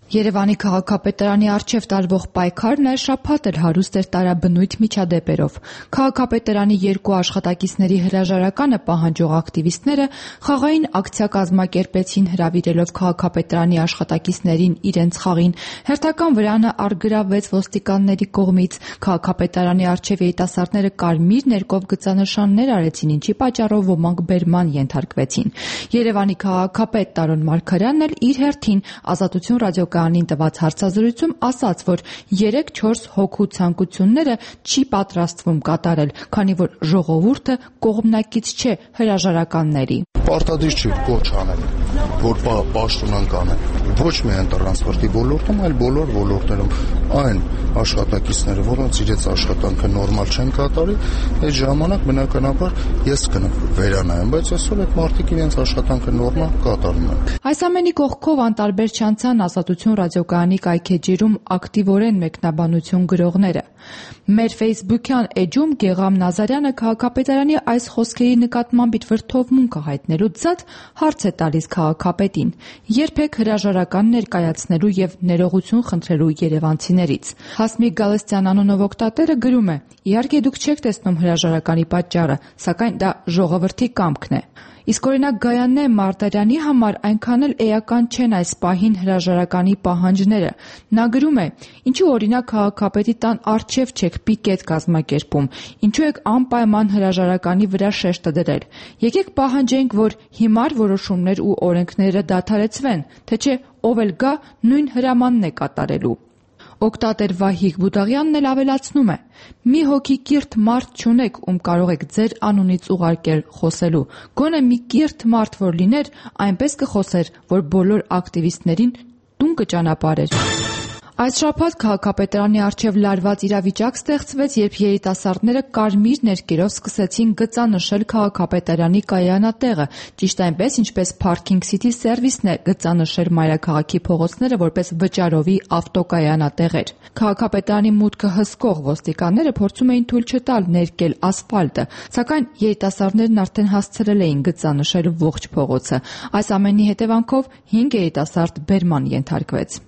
Երևանի քաղաքապետարանի առջև տարվող պայքարն այլ շաբաթ էլ հարուստ էր տարաբնույթ միջադեպերով։ Քաղաքապետարանի երկու աշխատակիցների հրաժարականը պահանջող ակտիվիստները խաղային ակցիա կազմակերպեցին, հրավիրելով քաղաքապետարանի աշխատակիցներին իրենց խաղին։ Հերթական վրանը առգրավվեց ոստիկանների կողմից։ Քաղաքապետարանի առջև երիտասարդները կարմիր ներկով գծանշաններ արեցին, ինչի պատճառով ոմանք բերման ենթարկվեցին։ Երևանի քաղաքապետ Տարոն Մարգարյանն էլ իր հերթին Ազատություն ռադիոկայանին տված հարցազրույցում ասաց, որ երեք-չորս հոգու ցանկությունները չի պատրաստվում կատարել, քանի որ ժողովուրդը կողմնակից չէ հրաժարականների։ Պարտադիր չի կոչ անել, որ պաշտոնանկ անեն։ Ոչ միայն տրանսպորտի ոլորտում, այլ բոլոր ոլորտներում այն աշխատակիցները, որոնց իրենց աշխատանքը նորմալ չեն կատարի, այդ ժամանակ բնականաբար ես կվերանայեմ, բայց այսօր այդ մարդիկ իրենց աշխատանքը նորմալ կատարում են։ Այս ամենի կողքով անտարբեր չանցան Ազատություն ռադիոկայանի կայքեջիրում ակտիվորեն մեկնաբանություն գրողները։ Մեր Facebook-յան էջում Գեգամ Նազարյանը քաղաքապետարանի այս խոսքերի նկատմամբ իր վրդովմունքը հայտնելուց զատ հարց է տալիս քաղաքապետին՝ երբեք հրաժարական ներկայացնելու եւ ներողություն խնդրելու երևանցիներից։ Հասմիկ Գալստյան անունով օգտատերը գրում է. «Իհարկե դուք չեք տեսնում հրաժարականի պատճառը, սակայն դա ժողովրդի կամքն է»։ Իսկ օրինակ Գայանե Մարտարյանի համար այնքան էլ էական չեն այս պահին հրաժարականի պահանջները։ Նա գրում է. «Ինչու օրինակ քաղաքապետի տան առջև չեք պիկետ կազմակերպում, ինչու եք անպայման հրաժարականի վրա շեշտը դրել։ Եկեք պահանջենք, որ հիմար որոշումներ ու օրենքները դադարեցվեն, թե չէ ով էլ գա նույն հրամանն է կատարելու»։ Օգտատեր Վահիկ Բուդաղյանն էլ ավելացնում է. «Մի հոգի կիրթ մարդ չունեք, ում կարող եք ձեր անունից ուղարկել խոսելու։ Գոնե մի կիրթ մարդ որ լիներ, այնպես կխոսեր, որ բոլոր ակտիվիստներին տուն կճանապարհեր»։ Այս շաբաթ քաղաքապետարանի առջև լարված իրավիճակ ստեղծվեց, երբ երիտասարդները կարմիր ներկերով սկսեցին գծանշել քաղաքապետարանի կայանատեղը, ճիշտ այնպես, ինչպես Parking City Service-ն է գծանշել մայրաքաղաքի փողոցները որպես վճարովի ավտոկայանատեղեր։ Քաղաքապետարանի մուտքը հսկող ոստիկանները փորձում էին թույլ չտալ ներկել ասֆալտը, սակայն երիտասարդներն արդեն հասցրել էին գծանշել ողջ փողոցը։ Այս ամենի հետևանքով հինգ երիտասարդ բերման ենթարկվեց։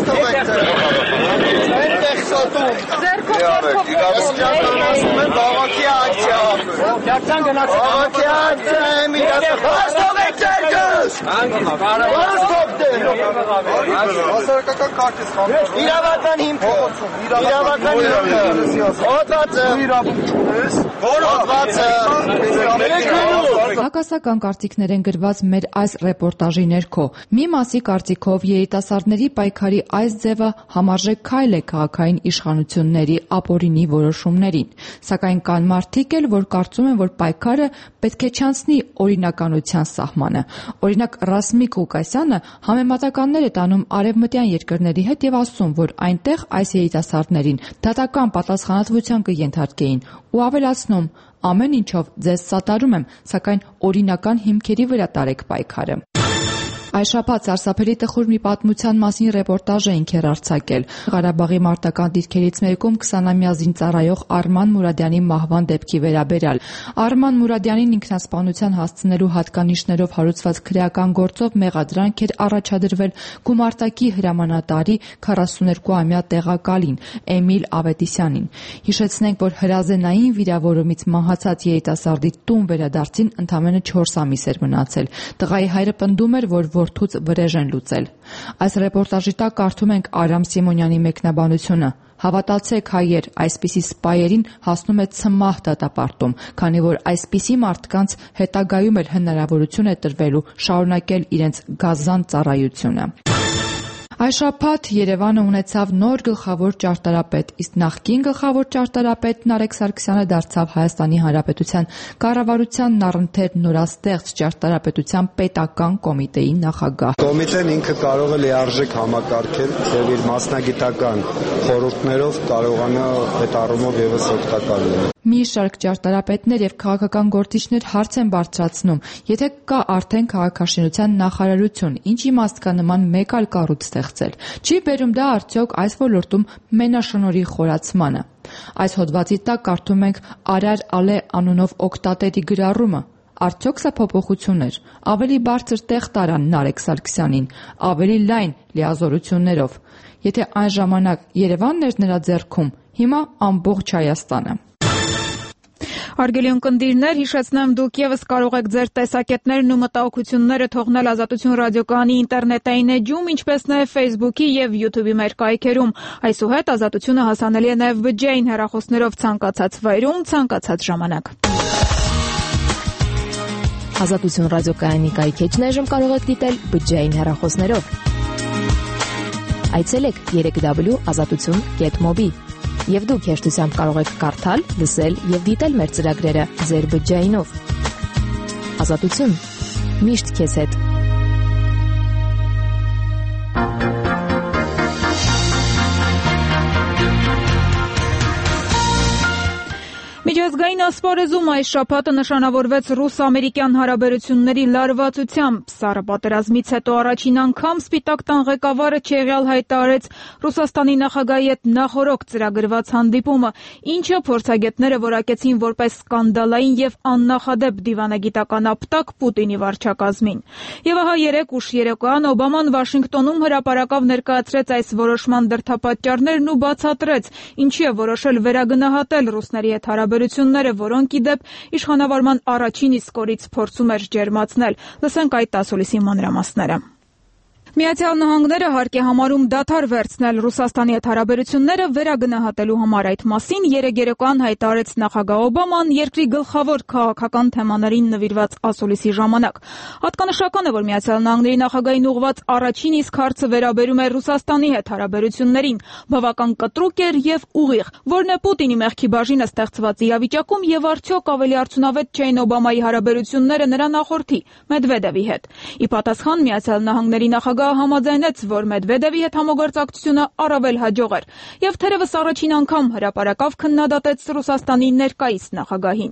Այնտեղ սոտում ձերքով ձերքով ասում են բաղաքի ակցիա Դարձան գնացել բաղաքի ակցիա եմ իրացել Հաստովեք ձերքս Հաստով դեր Հասարակական կարգից խամբում Իրավական հիմքը Իրավական հիմքը Հոտվածը Որ հոտվածը Հակասական կարծիքներ են գրված մեր այս ռեպորտաժի ներքո։ Մի մասի կարծիքով երիտասարդների պայքարի այս ձևը համարժեք քայլ է քաղաքային իշխանությունների ապօրինի որոշումներին, սակայն կան մարդիկ էլ, որ կարծում են, որ պայքարը պետք է չանցնի օրինականության սահմանը։ Օրինակ Ռասմիկ Ղուկասյանը համեմատականներ է տանում արևմտյան երկրների հետ եւ ասում, որ այնտեղ այս երիտասարդներին դատական պատասխանատվության կենթարկեին ու ավելացնում. «Ամեն ինչով ձեզ սատարում եմ, սակայն օրինական հիմքերի վրա տարեք պայքարը»։ Այս շաբաթ սարսափելի տխուր մի պատմության մասին ռեպորտաժ էինք հեռարձակել։ Ղարաբաղի մարտական դիրքերից մեկում քսանամյա զինծառայող Արման Մուրադյանի մահվան դեպքի վերաբերյալ։ Արման Մուրադյանին ինքնասպանության հասցնելու հատկանիշներով հարուցված քրեական գործով մեղադրանք էր առաջադրվել գումարտակի հրամանատարի քառասուներկուամյա տեղակալին Էմիլ Ավետիսյանին։ Հիշեցնենք, որ հրազենային վիրավորումից մահացած երիտասարդի տուն վերադարձին ընդամենը չորս ամիս էր մնացել։ Տղայի հայրը պնդում էր, որ որդուց վրեժ են լուծել։ Այս ռեպորտաժի տակ կարդում ենք Արամ Սիմոնյանի մեկնաբանությունը։ Հավատացեք հայեր, այսպիսի սպայերին հասնում է ցմահ դատապարտում, քանի որ այսպիսի մարդկանց հետագայում էլ հնարավորություն է տրվելու շարունակել իրենց գազան ծառայությունը։ Այս շաբաթ Երևանը ունեցավ նոր գլխավոր ճարտարապետ, իսկ նախկին գլխավոր ճարտարապետ Նարեկ Սարգսյանը դարձավ Հայաստանի Հանրապետության կառավարության նռընթեր նորաստեղծ ճարտարապետության պետական կոմիտեի նախագահ։ Կոմիտեն ինքը կարող է լիարժեք համակարգել եւ իր մասնագիտական խորհուրդներով կարողանա այդ առումով եւս օգտակար լինել։ Մի շարք ճարտարապետներ եւ քաղաքական գործիչներ հարց են բարձրացնում, եթե կա արդեն քաղաքաշինության նախարարություն, ինչ իմաստ կա նման մեկ այլ կառույց ստեղծել։ Չի բերում դա արդյոք այս ոլորտում մենաշնորհի խորացմանը։ Այս հոդվածի տակ կարդում ենք Արար Ալե անունով օգտատերի գրառումը։ Արդյոք սա փոփոխություն էր, ավելի բարձր տեղ տարան Նարեկ Սարգսյանին, ավելի լայն լիազորություններով։ Եթե այն ժամանակ Երևանն էր նրա ձեռքում, հիմա ամբողջ Հայաստանը։ Հարգելի ունկնդիրներ, հիշեցնեմ, դուք եւս կարող եք ձեր տեսակետներն ու մտահոգությունները թողնել Ազատություն ռադիոկայանի ինտերնետային էջում, ինչպես նաեւ Facebook-ի եւ YouTube-ի մեր կայքերում։ Այսուհետ Ազատությունը հասանելի է նաեւ բջջային հեռախոսներով ցանկացած վայրում, ցանկացած ժամանակ։ Ազատություն ռադիոկայանի կայքեջն այժմ կարող եք դիտել բջջային հեռախոսներով։ Այցելեք երեք w ազատություն կետ մոբի Եվ դուք հեշտությամբ կարող եք կարդալ, լսել եւ դիտել մեր ծրագրերը ձեր բջջայինով։ Ազատություն։ Միշտ քեզ հետ։ Միջազգային ասպարեզում այս շաբաթը նշանավորվեց ռուս-ամերիկյան հարաբերությունների լարվածությամբ։ Սառը պատերազմից հետո առաջին անգամ Սպիտակ տան ղեկավարը չեղյալ հայտարարեց Ռուսաստանի նախագահի հետ նախօրոք ծրագրված հանդիպումը, ինչը փորձագետները որակեցին որպես սկանդալային եւ աննախադեպ դիվանագիտական ապտակ Պուտինի վարչակազմին։ Եվ ահա երեք ուշ երեկոյան Օբաման Վաշինգտոնում հրապարակավ ներկայացրեց այս որոշման դրդապատճառներն ու բացատրեց, ինչի է որոշել վերագնահատել ռուսների հետ հարաբերությունները, որոնք ի դեպ իշխանավարման առաջին իսկ օրից փորձում էր ջերմացնել։ Լսենք այդ ասուլիսի մանրամասները։ Միացյալ Նահանգները հարկ է համարում դադար վերցնել Ռուսաստանի հետ հարաբերությունները վերագնահատելու համար։ Այդ մասին երեկ երեկոյան հայտարարեց նախագահ Օբաման երկրի գլխավոր քաղաքական թեմաներին նվիրված ասուլիսի ժամանակ։ Հատկանշական է, որ Միացյալ Նահանգների նախագահին ուղղված առաջին իսկ հարցը վերաբերում է Ռուսաստանի հետ հարաբերություններին։ Բավական կտրուկ էր եւ ուղիղ, որն է Պուտինի մեղքի բաժինը ստեղծված իրավիճակում եւ արդյոք ավելի արդյունավետ չէին Օբամայի հարաբերությունները նրա նախորդի Մեդվեդևի հետ։ Ի պատասխան Միացյալ Նահանգների նախագահ համաձայնեց, որ Մեդվեդևի հետ համագործակցությունը առավել հաջող էր եւ թերևս առաջին անգամ հրապարակավ քննադատեց Ռուսաստանի ներկայիս նախագահին։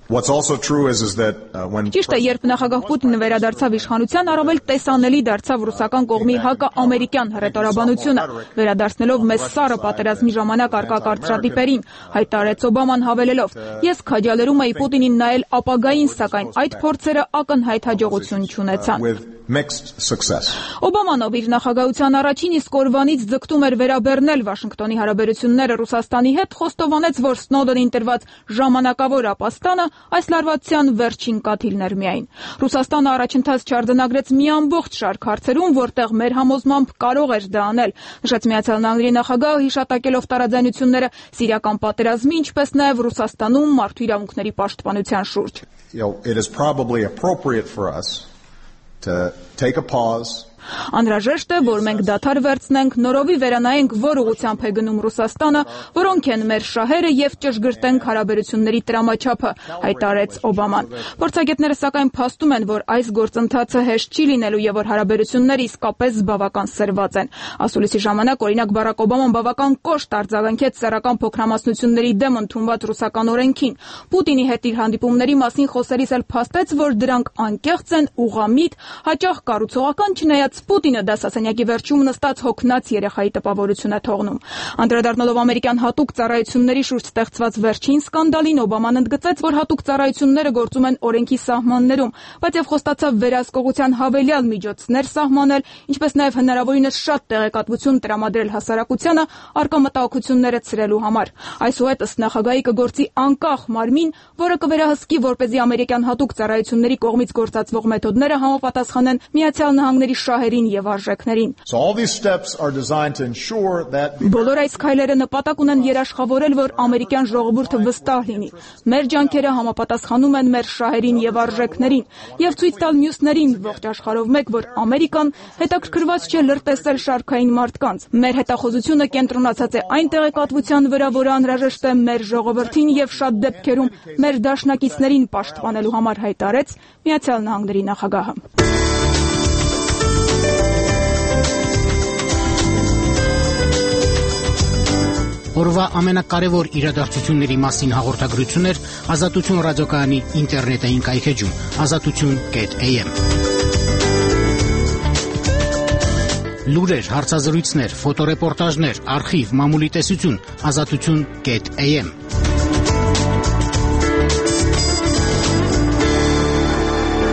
Ճիշտ է, երբ նախագահ Պուտինը վերադարձավ իշխանության, առավել տեսանելի դարձավ ռուսական կողմի հակաամերիկյան հռետորաբանությունը, վերադարձնելով մեզ սառը պատերազմի ժամանակ առկա կարծրատիպերին, հայտարարեց Օբաման հավելելով. «Ես քաջալերում էի Պուտինին նայել ապագային, սակայն այդ փորձերը ակնհայտ հաջողություն չունեցան»։ Օբաման, ով իր նախագահության առաջին իսկ օրվանից ձգտում էր վերաբեռնել Վաշինգտոնի հարաբերությունները Ռուսաստանի հետ, խոստովանեց, որ Սնոուդենին տրված ժամանակավոր ապաստանը այս լարվածության վերջին կաթիլն էր միայն։ Ռուսաստանը առաջընթաց չարձանագրեց մի ամբողջ շարք հարցերում, որտեղ մեր համոզմամբ կարող էր դա անել, նշեց Միացյալ Նահանգների նախագահը, հիշատակելով տարաձայնությունները Սիրիական պատերազմի, ինչպես նաև Ռուսաստանում մարդու իրավունքների պաշտպանության շուրջ։ It is probably appropriate for us to take a pause. Անհրաժեշտ է, որ մենք դադար վերցնենք, նորովի վերանայենք, որ ուղղությամբ է գնում Ռուսաստանը, որոնք են մեր շահերը եւ ճշգրտենք հարաբերությունների տրամաչափը, հայտարարեց Օբաման։ Փորձագետները սակայն փաստում են, որ այս գործընթացը հեշտ չի լինելու եւ որ հարաբերությունները իսկապես բավական սրված են։ Ասուլիսի ժամանակ, օրինակ, Բարակ Օբաման բավական կոշտ արձագանքեց սեռական փոքրամասնությունների դեմ ընդունված ռուսական օրենքին։ Պուտինի հետ իր հանդիպումների մասին խոսելիս էլ փաստեց, որ դրանք անկեղծ են, ուղղամիտ, հաճախ կառուցողական, չնայած Պուտինը դասասենյակի վերջում նստած հոգնած երեխայի տպավորություն է թողնում։ Անդրադառնալով ամերիկյան հատուկ ծառայությունների շուրջ ստեղծված վերջին սկանդալին, Օբաման ընդգծեց, որ հատուկ ծառայությունները գործում են օրենքի սահմաններում, բայց եւ խոստացավ վերահսկողության հավելյալ միջոցներ սահմանել, ինչպես նաեւ հնարավորինս շատ տեղեկատվություն տրամադրել հասարակությանը առկա մտահոգությունները ցրելու համար։ Այսուհետ ըստ նախագահի կգործի անկախ մարմին, որը կվերահսկի, որպեսզի ամերիկյան հատուկ ծառայությունների կողմից գործածվող մեթոդները համապատասխանեն Միացյալ Նահանգների շահերին եւ արժեքներին։ Բոլոր այս քայլերը նպատակ ունեն երաշխավորել, որ ամերիկյան ժողովուրդը վստահ լինի։ Մեր ջանքերը համապատասխանում են մեր շահերին եւ արժեքներին եւ ցույց տալ մյուսներին ողջ աշխարհով մեկ, որ Ամերիկան հետաքրքրված չէ լրտեսել շարքային մարդկանց։ Մեր հետախուզությունը կենտրոնացած է այն տեղեկատվության վրա, որը անհրաժեշտ է մեր ժողովրդին եւ շատ դեպքերում մեր դաշնակիցներին պաշտպանելու համար, հայտարարեց Միացյալ Նահանգների նախագահը։ Օրվա ամենակարևոր իրադարձությունների մասին հաղորդագրություններ Ազատություն ռադիոկայանի ինտերնետային կայքեջում ազատություն կետ am։ Լուրեր, հարցազրույցներ, ֆոտոռեպորտաժներ, արխիվ, մամուլի տեսություն ազատություն կետ am։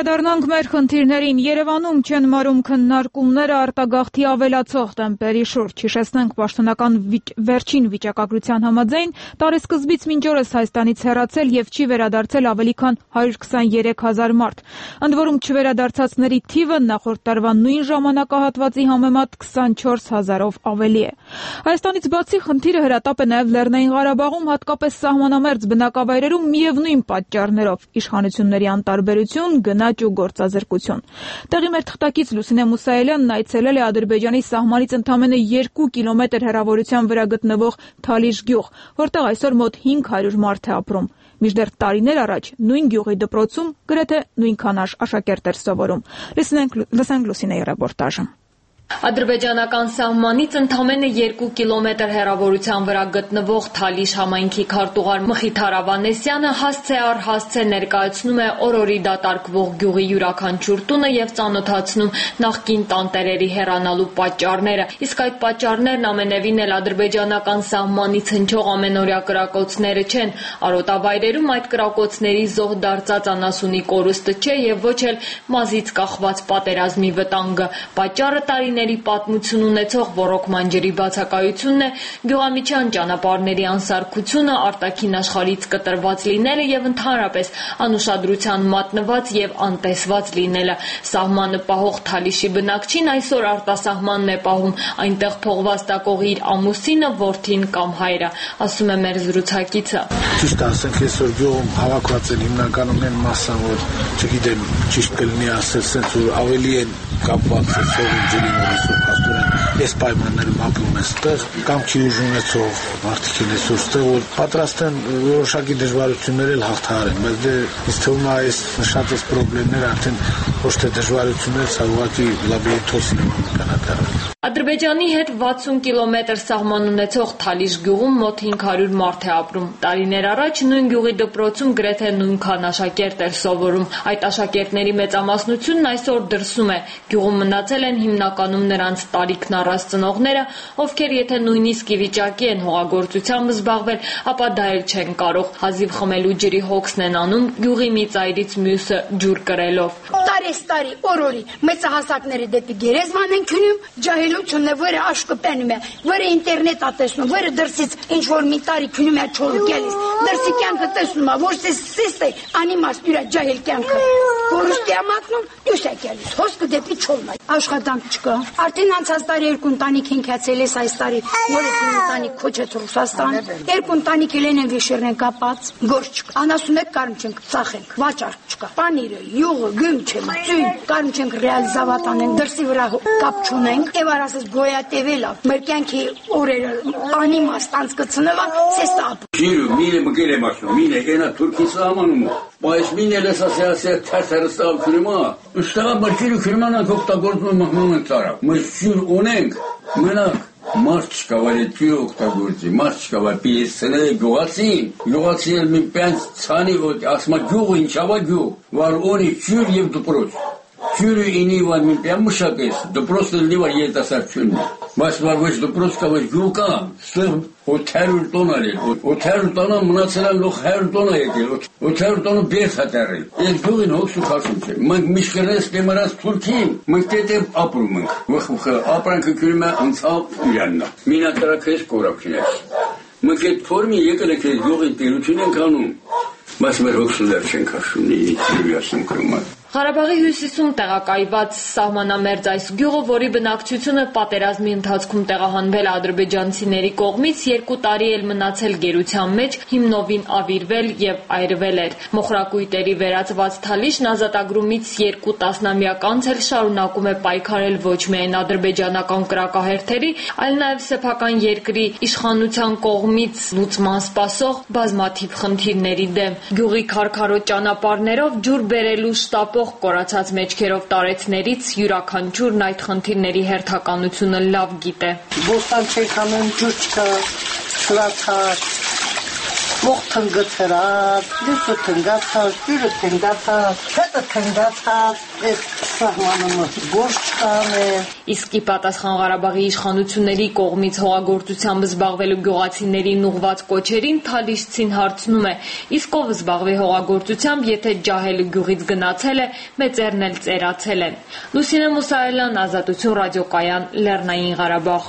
Վերադառնանք մեր խնդիրներին։ Երևանում չեն մարում քննարկումները արտագաղթի ավելացող տեմպերի շուրջ։ Հիշեցնենք, պաշտոնական վիճ... վերջին վիճակագրության համաձայն տարեսկզբից մինչ օրս Հայաստանից հեռացել եւ չի վերադարձել ավելի քան հարյուր քսաներեք հազար մարդ։ Ընդ որում չվերադարձածների թիվը նախորդ տարվա նույն ժամանակահատվածի համեմատ քսանչորս հազարով ավելի է։ Հայաստանից բացի խնդիրը հրատապ է նաեւ Լեռնային Ղարաբաղում, հատկապես սահմանամերձ բնակավայրերում միևնույն պատճառներով՝ իշխանությունների անտարբերություն, գնաճ ու գործազրկություն։ Տեղի մեր թղթակից Լուսինե Մուսայելյանն այցելել է Ադրբեջանի սահմանից ընդամենը երկու կիլոմետր հեռավորության վրա գտնվող Թալիշ գյուղ, որտեղ այսօր մոտ հինգ հարյուր մարդ է ապրում։ Մինչդեռ տարիներ առաջ նույն գյուղի դպրոցում գրեթե նույնքան աշակերտ էր սովորում։ Լսենք Լուսինեի ռեպորտաժը։ Ադրբեջանական սահմանից ընդամենը երկու կիլոմետր հեռավորության վրա գտնվող Թալիշ համայնքի քարտուղար Մխիթար Ավանեսյանը հասցե առ հասցե ներկայացնում է օր-օրի դատարկվող գյուղի յուրաքանչյուր տունը եւ ծանոթացնում նախկին տանտերերի հեռանալու պատճառները։ Իսկ այդ պատճառներն ամենևին էլ ադրբեջանական սահմանից հնչող ամենօրյա կրակոցները չեն։ Արոտավայրերում այդ կրակոցների զոհ դարձած անասունի կորուստը չէ եւ ոչ էլ մազից կախված պատերազմի վտանգը։ Պատճառը տարիներ պատմություն ունեցող ռոռոկման ջրի բացակայությունն է, գյուղամիջյան ճանապարհների անսարքությունը, արտաքին աշխարհից կտրված լինելը եւ ընդհանրապես անուշադրության մատնված եւ անտեսված լինելը։ Սահմանը պահող Թալիշի բնակչին այսօր արտասահմանն է պահում, այնտեղ փողվաստակող իր ամուսինը, որդին կամ հայրը, ասում է մեր զրուցակիցը։ Ճիշտ ասենք, այսօր գյուղում հավաքված են հիմնականում են մասան, որ չգիտեմ, ճիշտ կլինի ասել, sense որ ավելի են կապված սովին ջրի որսով աստորեն այս պայմաններում ապրում են ստեղ կամ չի ուժ ունեցող մարդիկ են այսօր ստեղ որ պատրաստ են որոշակի դժվարություններ էլ հաղթահարեն, բայց դե ինձ թվում է այս նշած այս խնդիրները արդեն ոչ թե դժվարություններ, այլ ուղղակի լաբիրինթոսին են կնկարագրել։ Ադրբեջանի հետ վաթսուն կիլոմետր սահման ունեցող Թալիշ գյուղում մոտ հինգ հարյուր մարդ է ապրում։ Տարիներ առաջ նույն գյուղի դպրոցում գրեթե նույնքան աշակերտ էր սովորում։ Այդ աշակերտների մեծամասնությունն այսօր դրսում է։ Գյուղում մնացել են հիմնականում նրանց տարիքն առած ծնողները, ովքեր եթե նույնիսկ ի վիճակի են հողագործությամբ զբաղվել, ապա դա էլ չեն կարող։ Հազիվ խմելու ջրի հոգսն են անում գյուղի մի ծայրից մյուսը ջուր կրելով։ Տարեստարի օրորի մեծահասակները դեպի գերեզման են քնում, ջահելությունն է, որը աշկը պենում է, որը ինտերնետ է տեսնում, որը դրսից ինչ որ մի տարի քնում է չորուկելիս, դրսի կյանքը տեսնում է, որ սես է անիմաստ յուրա ջահել կյանքը։ Որուստի ամակնում դուս է գալիս, հոսքը դեպի չոլնա։ Աշխատանք չկա։ Արդեն անցած տարի երկու ընտանիք հենքացել է այս տարի, որը ընտանիք քոչեց Ռուսաստան։ Երկու ընտանիք ելեն են վիշերն կապած, գործ չկա։ Անասունեք կարմ չենք ծախենք, վաճառք չկա։ Պանիրը, յուղը, գում չեմ, ծույն, կարմ չենք ռեալիզավատ անենք, դրսի վրա կապ չունենք։ Եվ արասես գոյատևելա, մեր կյանքի օրերը անիմաստ անցկացնելա, սեստա ապ։ Ջիրու, մինը մկել եմ ասում, մինը գենա Թուրքի սահմանում։ Բայց մինը լեսասիասիա թերսերը ստավ քրմա։ Ստава մրկիրու քրմանանք օգտագործում մահմում են ծարավ։ Մենք ջուր ունենք, մենակ մարդ չկա, վարի ջուր օգտագործի, մարդ չկա, վար պիեսցնե գողացին, գողացին մի պյանց ծանի, որ ասմա գյուղ, ինչավա գյուղ, վար ունի ջուր և դպրոց։ Ջուրը ինի վար մի պյան մշակես, դպրոցը լինի վար երիտասարդությունն է։ Բայց վար ոչ դպրոց կա, ոչ գյուղ կա, ստեղ ութերորդ տոնը էր, ութերորդ տոնը մնացել են լող հարյուր տոնը եկել, ութերորդ տոնը բերս հատերել։ Այս գյուղին հոգս ու խասում չէ։ Մենք միշկրես կեմարած Թուրքին, մենք տետև ապրում ենք, վխ ապրանքը կյուրում է անցավ իրաննա։ Մինատրակ ես կորակին ես։ Մենք այդ փորմի եկել եք այս գյուղի տիրություն ենք անում, բայց մեր հոգսը դեր չենք ասում, իհի ասում կրում Ղարաբաղի հյուսիսում տեղակայված սահմանամերձ այս գյուղը, որի բնակչությունը պատերազմի ընթացքում տեղահանվել ադրբեջանցիների կողմից, երկու տարի էլ մնացել գերության մեջ, հիմնովին ավիրվել եւ այրվել էր։ Մոխրակույտերի վերածված Թալիշն ազատագրումից երկու տասնամյակ անց էլ շարունակում է պայքարել ոչ միայն ադրբեջանական կրակահերթերի, այլ նաեւ սեփական երկրի իշխանության կողմից լուծման սպասող բազմաթիվ խնդիրների դեմ։ Գյուղի քարքարոտ ճանապարհներով ջուր բերելու շտապ կորացած մեջքերով տարեցներից յուրաքանչյուրն այդ խնդիրների հերթականությունը լավ գիտե։ Ոստան չեք անում, ջուր չկա, սլացած, Մոխ թնգացրած, լույսը թնգացած, ջուրը թնգացած, հետը թնգացած, այս սահմանը գործ չկաներ։ Իսկ ի պատասխան Ղարաբաղի իշխանությունների կողմից հողագործությամբ զբաղվելու գյուղացիներին ուղված կոչերին Թալիշցին հարցնում է. իսկ ով զբաղվի հողագործությամբ, եթե ջահելը գյուղից գնացել է, մեծերն էլ ծերացել են։ Լուսինե Մուսայելյան, Ազատություն ռադիոկայան, Լեռնային Ղարաբաղ։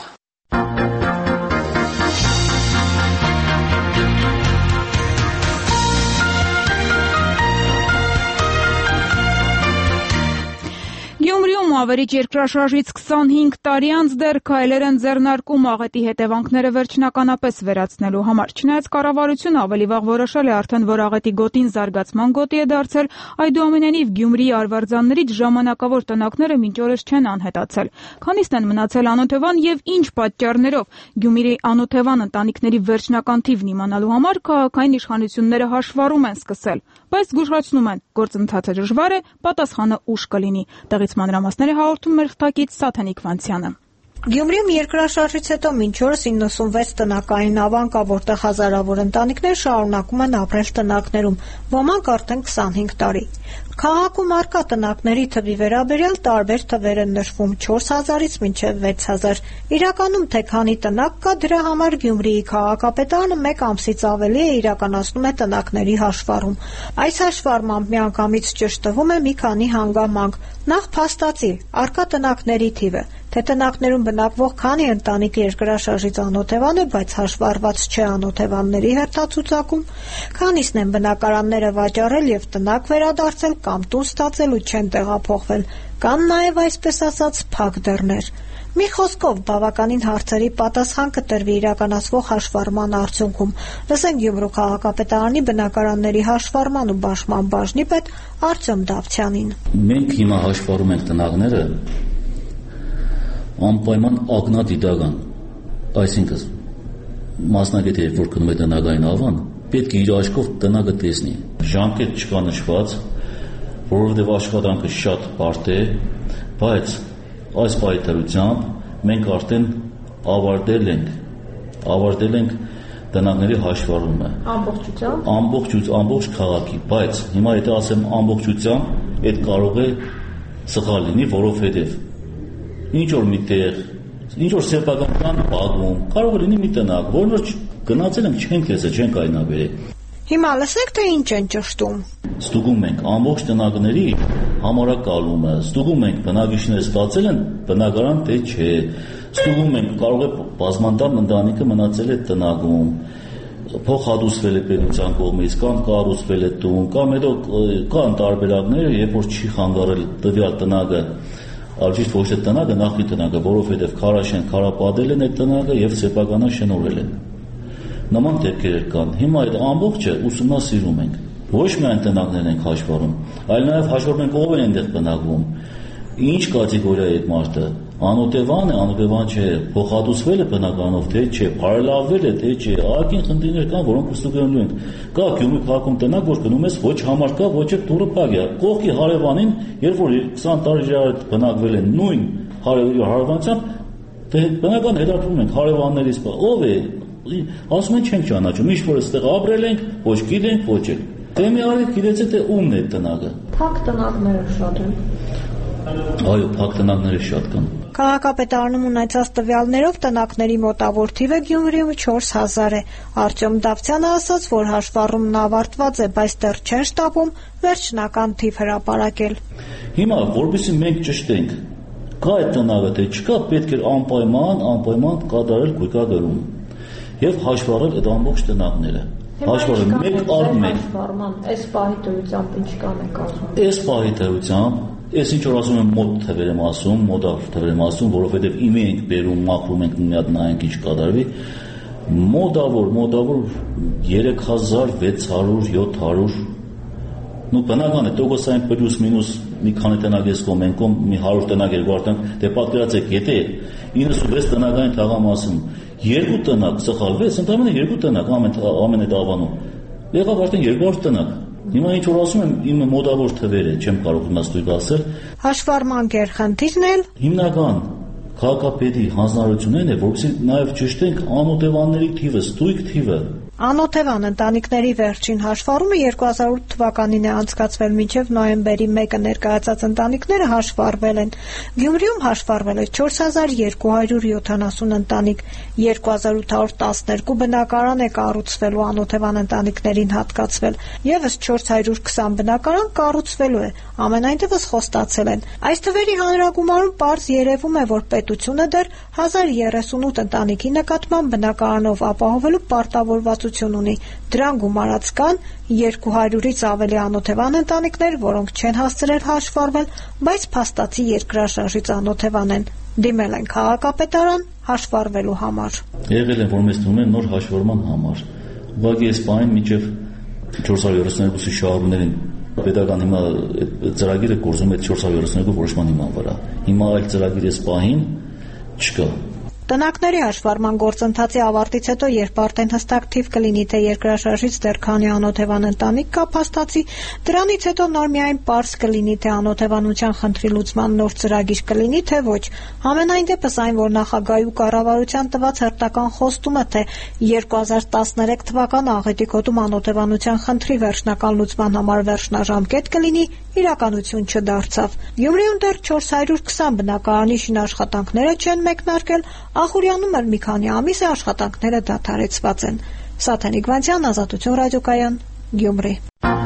Գյումրիում ավերիչ երկրաշարժից քսանհինգ տարի անց դեռ քայլեր են ձեռնարկում աղետի հետևանքները վերջնականապես վերացնելու համար։ Չնայած կառավարությունը ավելի վաղ որոշել է արդեն, որ աղետի գոտին զարգացման գոտի է դարձել, այդուամենայնիվ Գյումրիի արվարձաններից ժամանակավոր տնակները մինչ օրս չեն անհետացել։ Քանիսն են մնացել անօթևան եւ ինչ պատճառներով։ Գյումրիի անօթևան ընտանիքների վերջնական թիվն իմանալու համար քաղաքային իշխանությունները հաշվառում են սկսել, բայց զգուշացնում են, գործընթացը դժվար է, պատասխանը ուշ կլինի։ Տեղից մանրամասները հաղորդում մեր թղթակից Սաթենիկ Վանցյանը։ Գյումրիում երկրաշարժից հետո մինչ օրս իննսունվեց տնակային ավան կա, որտեղ հազարավոր ընտանիքներ շարունակում են ապրել տնակներում, ոմանք արդեն քսանհինգ տարի։ Քաղաքում առկա տնակների թվի վերաբերյալ տարբեր թվեր են նշվում չորս հազարից մինչև վեց հազար։ Իրականում թե քանի տնակ կա, դրա համար Գյումրիի քաղաքապետարանը մեկ ամսից ավելի է իրականացնում է տնակների հաշվառում։ Այս հաշվառմամբ միանգամից ճշտվում է մի քանի հանգամանք։ Նախ փաստացի առկա տնակների թիվը, թե տնակներում բնակվող քանի ընտանիք երկրաշարժից անօթևան է, բայց հաշվառված չէ անօթևանների հերթացուցակում, քանիսն են բնակարանները վաճառել եւ տնակ վերադարձել կամ տուն ստացել ու չեն տեղափոխվել, կան նաեւ այսպես ասած փակ դռներ։ Մի խոսքով բավականին հարցերի պատասխան կտրվի իրականացվող հաշվառման արդյունքում։ Լսենք Գյումրու քաղաքապետարանի բնակարանների հաշվառման ու բաշխման բաժնի պետ Արտյոմ Դավթյանին։ Մենք հիմա հաշվառում ենք տնակները անպայման ակնադիտական, այսինքն մասնագետը երբ որ գնում է տնագային ավան, պետք է իր աչքով տնակը տեսնի։ Ժամկետ չկա նշված, որովհետև աշխատանքը շատ բարդ է, բայց այս պայթարությամբ մենք արդեն ավարտել ենք, ավարտել ենք տնակների հաշվառումը։ Ամբողջությամբ։ Ամբողջ ամբողջ քաղաքի, բայց հիմա եթե ասեմ ամբողջությամբ, այդ կարող է սխալ լինի, որովհետև ինչ որ միտեղ, ինչ որ սեփական կան բաղում, կարող է լինի մի տնակ, որն որ գնացել ենք, չենք տեսել, չենք այնաբերել։ Հիմա լսեք, թե ինչ են ճշտում։ Ստուգում ենք ամբողջ տնակների համարակալումը, ստուգում ենք բնակիչները ստացել են բնակարան թե չէ, ստուգում ենք կարող է բազմանդամ ընտանիքը մնացել է տնակում, փոխհատուցվել է պետության կողմից, կամ կառուցվել է տուն, կամ հետո կան տարբերակները, երբ որ չի խանգարել տվյալ տնակը, Ալջիշտ ոչ թե տնակը, նախի տնակը, որովհետև քարաշեն քարապատել են այդ տնակը եւ սեփականա շնորհել են։ Նման դեպքեր կան։ Հիմա այդ ամբողջը ուսումնասիրում ենք։ Ոչ միայն տնակներն ենք հաշվառում, այլ նաեւ հաշվառում ենք ով է այնտեղ բնակվում, ինչ կատեգորիա է այդ մարդը, անօթևան է, անօթևան չէ, փոխհատուցվել է բնականով թե չէ, բարելավվել է թե չէ, ակին խնդիրներ կան, որոնք ստուգելու ենք։ Կա Գյումրի քաղաքում տնակ, որ գնում ես ոչ համար կա, ոչ էլ դուրը փակ է։ Կողքի հարևանին, երբ որ քսան տարի ժառ բնակվել են նույն հարևանությամբ, թե բնական հետապնդում ենք հարևաններից, ով է, ասում են չենք ճանաչում, ինչ որ այստեղ ապրել ենք, ոչ գիտենք, ոչ էլ։ Դե մի արի գիտեցի թե ումն է տնակը։ Փակ տնակները շատ են։ Այո, փակ տնակները շատ կան։ Քաղաքապետարանում ունեցած տվյալներով տնակների մոտավոր թիվը Գյումրիում չորս հազար է։ Արտյոմ Դավթյանը ասաց, որ հաշվառումն ավարտված է, բայց դեռ չեն շտապում վերջնական թիվ հրապարակել։ Հիմա, որովհետեւ մենք ճշտենք, կա այդ տնակը թե չկա, պետք է անպայման, անպայման կատարել գույքագրում եւ հաշվառել այդ ամբողջ տնակները։ Հաշվառել մեկ առ մեկ։ Այս պահի դրությամբ ինչ կան եք ասում։ Այս պահի դրությամբ Ես ինչ որ ասում եմ մոտ թվեր եմ ասում, մոտավոր թվեր եմ ասում, որովհետև իմի ենք բերում, մաքրում ենք մի հատ նայենք ինչ կատարվի, մոտավոր, մոտավոր երեք հազար, վեց հարյուր, յոթ հարյուր, նու բնական է, տոկոսային պլյուս մինուս մի քանի տնակ ես կոմ են կոմ, մի հարյուր տնակ երկու արտանք, դե պատկերացեք, եթե իննսունվեց տնակային թաղամասում, երկու տնակ սխալվեց, ընդամենը երկու տնակ ամեն այդ ավանում, եղավ արդեն երկու հարյուր տնակ։ Հիմա ինչ որ ասում եմ, իմ մոտավոր թվեր է, չեմ կարող իմաստույգ ասել։ Հաշվառման գերխնդիրն էլ հիմնական քաղաքապետի հանձնարարությունն է, որովհետեւ նաև ճշտենք անօթևանների թիվը, ստույգ թիվը։ Անօթևան ընտանիքների վերջին հաշվառումը երկու հազար ութ թվականին է անցկացվել, մինչև նոյեմբերի մեկը ներկայացած ընտանիքները հաշվառվել են։ Գյումրիում հաշվառվել է չորս հազար երկու հարյուր յոթանասուն ընտանիք, երկու հազար ութ հարյուր տասներկու բնակարան է կառուցվելու անօթևան ընտանիքներին հատկացվել, եւս չորս հարյուր քսան բնակարան կառուցվելու է, ամենայնտեղս խոստացել են։ Այս թվերի հանրագումարում պարզ երևում է, որ պետությունը դեռ հազար երեսունութ ընտանիքի նկատմամբ բնակարանով ապահովելու պարտավորվածություն ունի։ Դրան գումարած կան երկու հարյուրից ավելի անօթևան ընտանիքներ, որոնք չեն հասցրել հաշվառվել, բայց փաստացի երկրաշարժից անօթևան են։ Դիմել են քաղաքապետարան հաշվառվելու համար։ Եղել են, որ մեզ տվում են նոր հաշվառման համար։ Ուղղակի այս պահին մինչև չորս հարյուր երեսունյոթի շահառուներին պետական հիմա ծրագիրը կորզում է չորս հարյուր երեսունյոթ որոշման հիման վրա։ Հիմա այլ ծրագիր այս պահին չկա։ Տնակների հաշվառման գործընթացի ավարտից հետո, երբ արդեն հստակ թիվ կլինի, թե երկրաշարժից դեռ քանի անօթևան ընտանիք կա փաստացի, դրանից հետո նոր միայն պարզ կլինի, թե անօթևանության խնդրի լուծման նոր ծրագիր կլինի, թե ոչ։ Համենայն դեպս այն, որ նախագահի ու կառավարության տված հերթական խոստումը, թե երկու հազար տասներեք թվականը Աղետի գոտում անօթևանության խնդրի վերջնական լուծման համար վերջնաժամկետ կլինի, իրականություն չդարձավ։ Գյումրիում դեռ չորս հարյուր քսան բնակարանի շինաշխատանքները չեն մեկնարկել, Ախուրյանում էլ մի քանի ամիս է աշխատանքները դադարեցված են։ Սաթենիկ Վանցյան, Ազատություն ռադիոկայան, Գյումրի։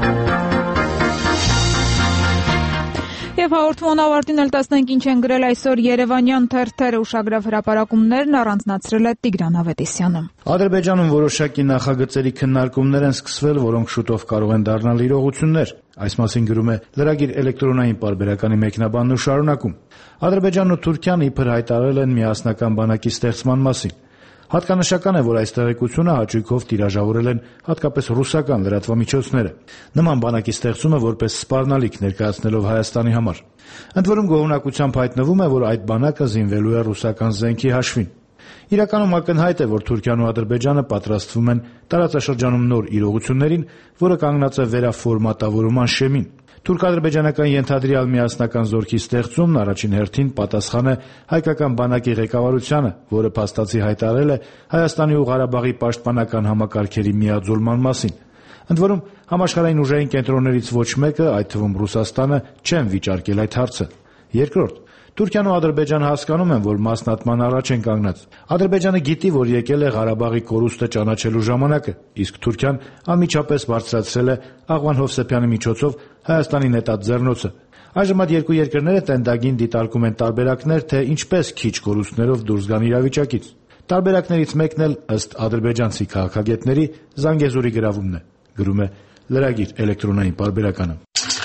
Եվ հաղորդման ավարտին էլ տեսնենք ինչ են գրել այսօր Երևանյան թերթերը, ուշագրավ հրապարակումներն առանձնացրել է Տիգրան Ավետիսյանը։ Ադրբեջանում որոշակի նախագծերի քննարկումներ են սկսվել, որոնք շուտով կարող են դառնալ իրողություններ։ Այս մասին գրում է լրագիր էլեկտրոնային պարբերականի մեկնաբանն ու շարունակում։ Ադրբեջանն ու Թուրքիան իբր հայտարարել են միասնական բանակի ստեղծման մասին։ Հատկանշական է, որ այս տեղեկությունը հաճույքով տիրաժավորել են հատկապես ռուսական լրատվամիջոցները։ Նման բանակի ստեղծումը որպես սպառնալիք ներկայացնելով Հայաստանի համար։ Ընդ որում գոհունակությամբ հայտնվում է, որ այդ բանակը զինվելու է ռուսական զենքի հաշվին։ Իրականում ակնհայտ է, որ Թուրքիան ու Ադրբեջանը պատրաստվում են տարածաշրջանում նոր իրողություններին, որը կանգնած է վերաֆորմատավորման շեմին։ Թուրք-ադրբեջանական ենթադրյալ միասնական զորքի ստեղծումն առաջին հերթին պատասխան է հայկական բանակի ղեկավարությանը, որը փաստացի հայտարարել է Հայաստանի ու Ղարաբաղի պաշտպանական համակարգերի միաձուլման մասին։ Ընդ որում համաշխարհային ուժային կենտրոններից ոչ մեկը, այդ թվում Ռուսաստանը, չեն վիճարկել այդ հարցը։ Երկրորդ, Թուրքիան ու Ադրբեջանը հասկանում են, որ մասնատման առաջ են կանգնած։ Ադրբեջանը գիտի, որ եկել է Ղարաբաղի կորուստը ճանաչելու ժամանակը, իսկ Թուրքիան անմիջապես բարձրացրել է Աղվան Հովսեփյանի միջոցով Հայաստանի նետած ձեռնոցը։ Այժմ այդ երկու երկրները տենդագին դիտարկում են տարբերակներ, թե ինչպես քիչ կորուստներով դուրս գան իրավիճակից։ Տարբերակներից մեկն էլ, ըստ ադրբեջանցի քաղաքագետների, Զանգեզուրի գրավումն է, գրում է լրագիր էլեկտրոնային պարբերականը։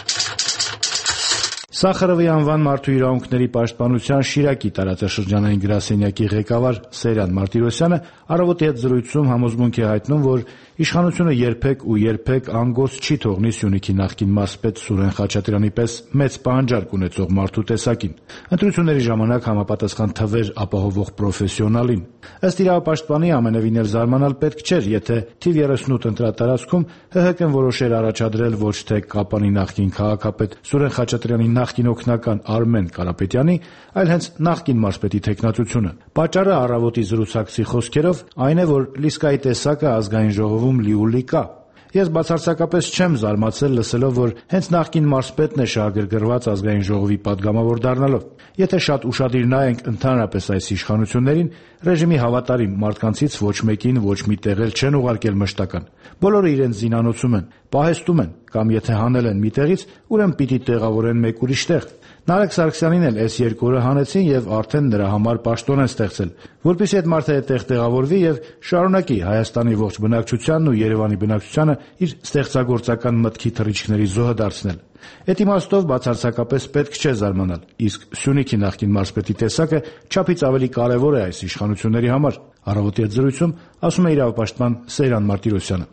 Սախարովի անվան մարդու իրավունքների պաշտպանության Շիրակի տարածաշրջանային գրասենյակի ղեկավար Սեյրան Մարտիրոսյանը առավոտի հետ զրույցում համոզմունք է հայտնում, որ իշխանությունը երբեք ու երբեք անգոց չի թողնի Սյունիքի նախկին մարզպետ Սուրեն Խաչատրյանի պես մեծ պահանջարկ ունեցող մարդու տեսակին, ընտրությունների ժամանակ համապատասխան թվեր ապահովող պրոֆեսիոնալին։ Ըստ իրավապաշտպանի ամենևին էլ զարմանալ պետք չէր, եթե թիվ երեսունութ ընտրատարածքում ՀՀԿ-ն որոշեր առաջադրել ոչ թե Կապանի նախկին քաղաքապետ Սուրեն Խաչատրյանի նախկին օգնական Արմեն Կարապետյանի, այլ հենց նախկին մարզպետի թեկնածությունը։ Պատճառը առավոտի զրուցակցի խոսքերով այն է, որ Լիսկայի տեսակը ազգային ժողովում լիուլի կա։ Ես բացարձակապես չեմ զարմացել լսելով, որ հենց նախկին մարզպետն է շահագրգռված ազգային ժողովի падգամավոր դառնալով։ Եթե շատ ուշադիր նայենք ընդհանրապես այս իշխանություններին, ռեժիմի հավատարիմ մարդկանցից ոչ մեկին ոչ մի տեղ էլ չեն ուղարկել մշտական։ Բոլորը իրենց զինանոցում են, պահեստում են, կամ եթե հանել են մի տեղից, ուրեմն պիտի տեղավորեն մեկ ուրիշ տեղ։ Նարեկ Սարգսյանին էլ այս երկու օրը հանեցին եւ արդեն նրա համար պաշտոն են ստեղծել, որպեսզի այդ մարդը այդտեղ տեղավորվի եւ շարունակի Հայաստանի ողջ բնակչությանն ու Երևանի բնակչությանը իր ստեղծագործական մտքի թռիչքների զոհը դարձնել։ Այդ իմաստով բացարձակապես պետք չէ զարմանալ, իսկ Սյունիքի նախկին մարզպետի տեսակը չափից ավելի կարևոր է այս իշխանությունների համար, առավոտի հետ զրույցում ասում է իրավապաշտպան Սեյրան Մարտիրոսյանը։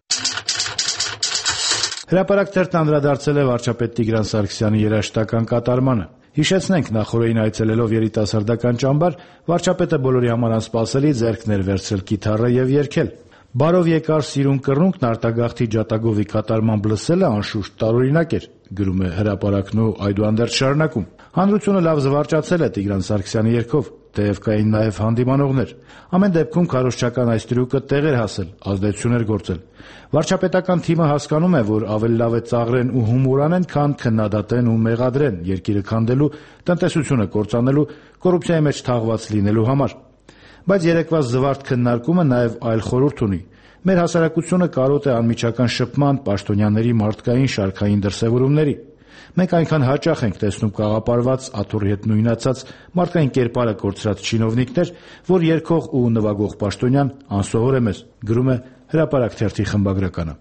Հրապարակ թերթն անդրադարձել է վարչապետ Տիգրան Սարգսյանի երաժշտական կատարմանը։ Հիշեցնենք, նախորդին այցելելով երիտասարդական ճամբար, վարչապետը բոլորի համար անսպասելի ձեռքն էր վերցրել կիթառը եւ երգել։ Բարով եկար սիրուն կռունկն արտագաղթի ջատագովի կատարմամբ լսելը անշուշտ տարօրինակ էր, գրում է հրապարակն ու այդուհանդերձ շարունակում։ Հանրությունը լավ զվարճացել է Տիգրան Սարգսյանի երգով։ թեև կային նաև հանդիմանողներ։ Ամեն դեպքում քարոզչական այս տրյուկը տեղ էր հասել, ազդեցություն էր գործել։ Վարչապետական թիմը հասկանում է, որ ավելի լավ է ծաղրեն ու հումոր անեն, քան քննադատեն ու մեղադրեն երկիրը քանդելու, տնտեսությունը կործանելու, կոռուպցիայի մեջ թաղված լինելու համար։ Բայց երեկվա զվարթ քննարկումը նաև այլ խորհուրդ ունի։ Մեր հասարակությունը կարոտ է անմիջական շփման, պաշտոնյաների մարդկային շարքային դրսևորումների։ Մենք այնքան հաճախ ենք տեսնում կաղապարված, աթոռի հետ նույնացած, մարդկային կերպարը կորցրած չինովնիկներ, որ երգող ու նվագող պաշտոնյան անսովոր է մեզ, գրում է Հրապարակ թերթի խմբագրականը։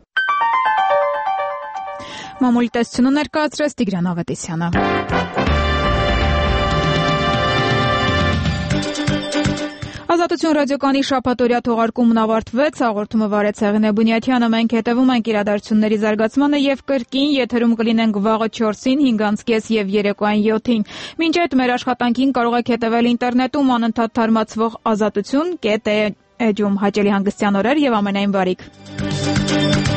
Մամուլի տեսությունը ներկայացրեց Տիգրան Ավետիսյանը։ Ազատություն ռադիոկայանի շաբաթօրյա թողարկումն ավարտվեց, հաղորդումը վարեց Հեղինե Բունյաթյանը, մենք հետևում ենք իրադարձությունների զարգացմանը եւ կրկին եթերում կլինենք վաղը չորսին, հինգ կես եւ երեկոյան յոթին։ Մինչ այդ մեր աշխատանքին կարող եք հետևել ինտերնետում անընդհատ թարմացվող ազատություն կետ էջում։ Հաճելի հանգստյան օրեր եւ ամենայն բարիք։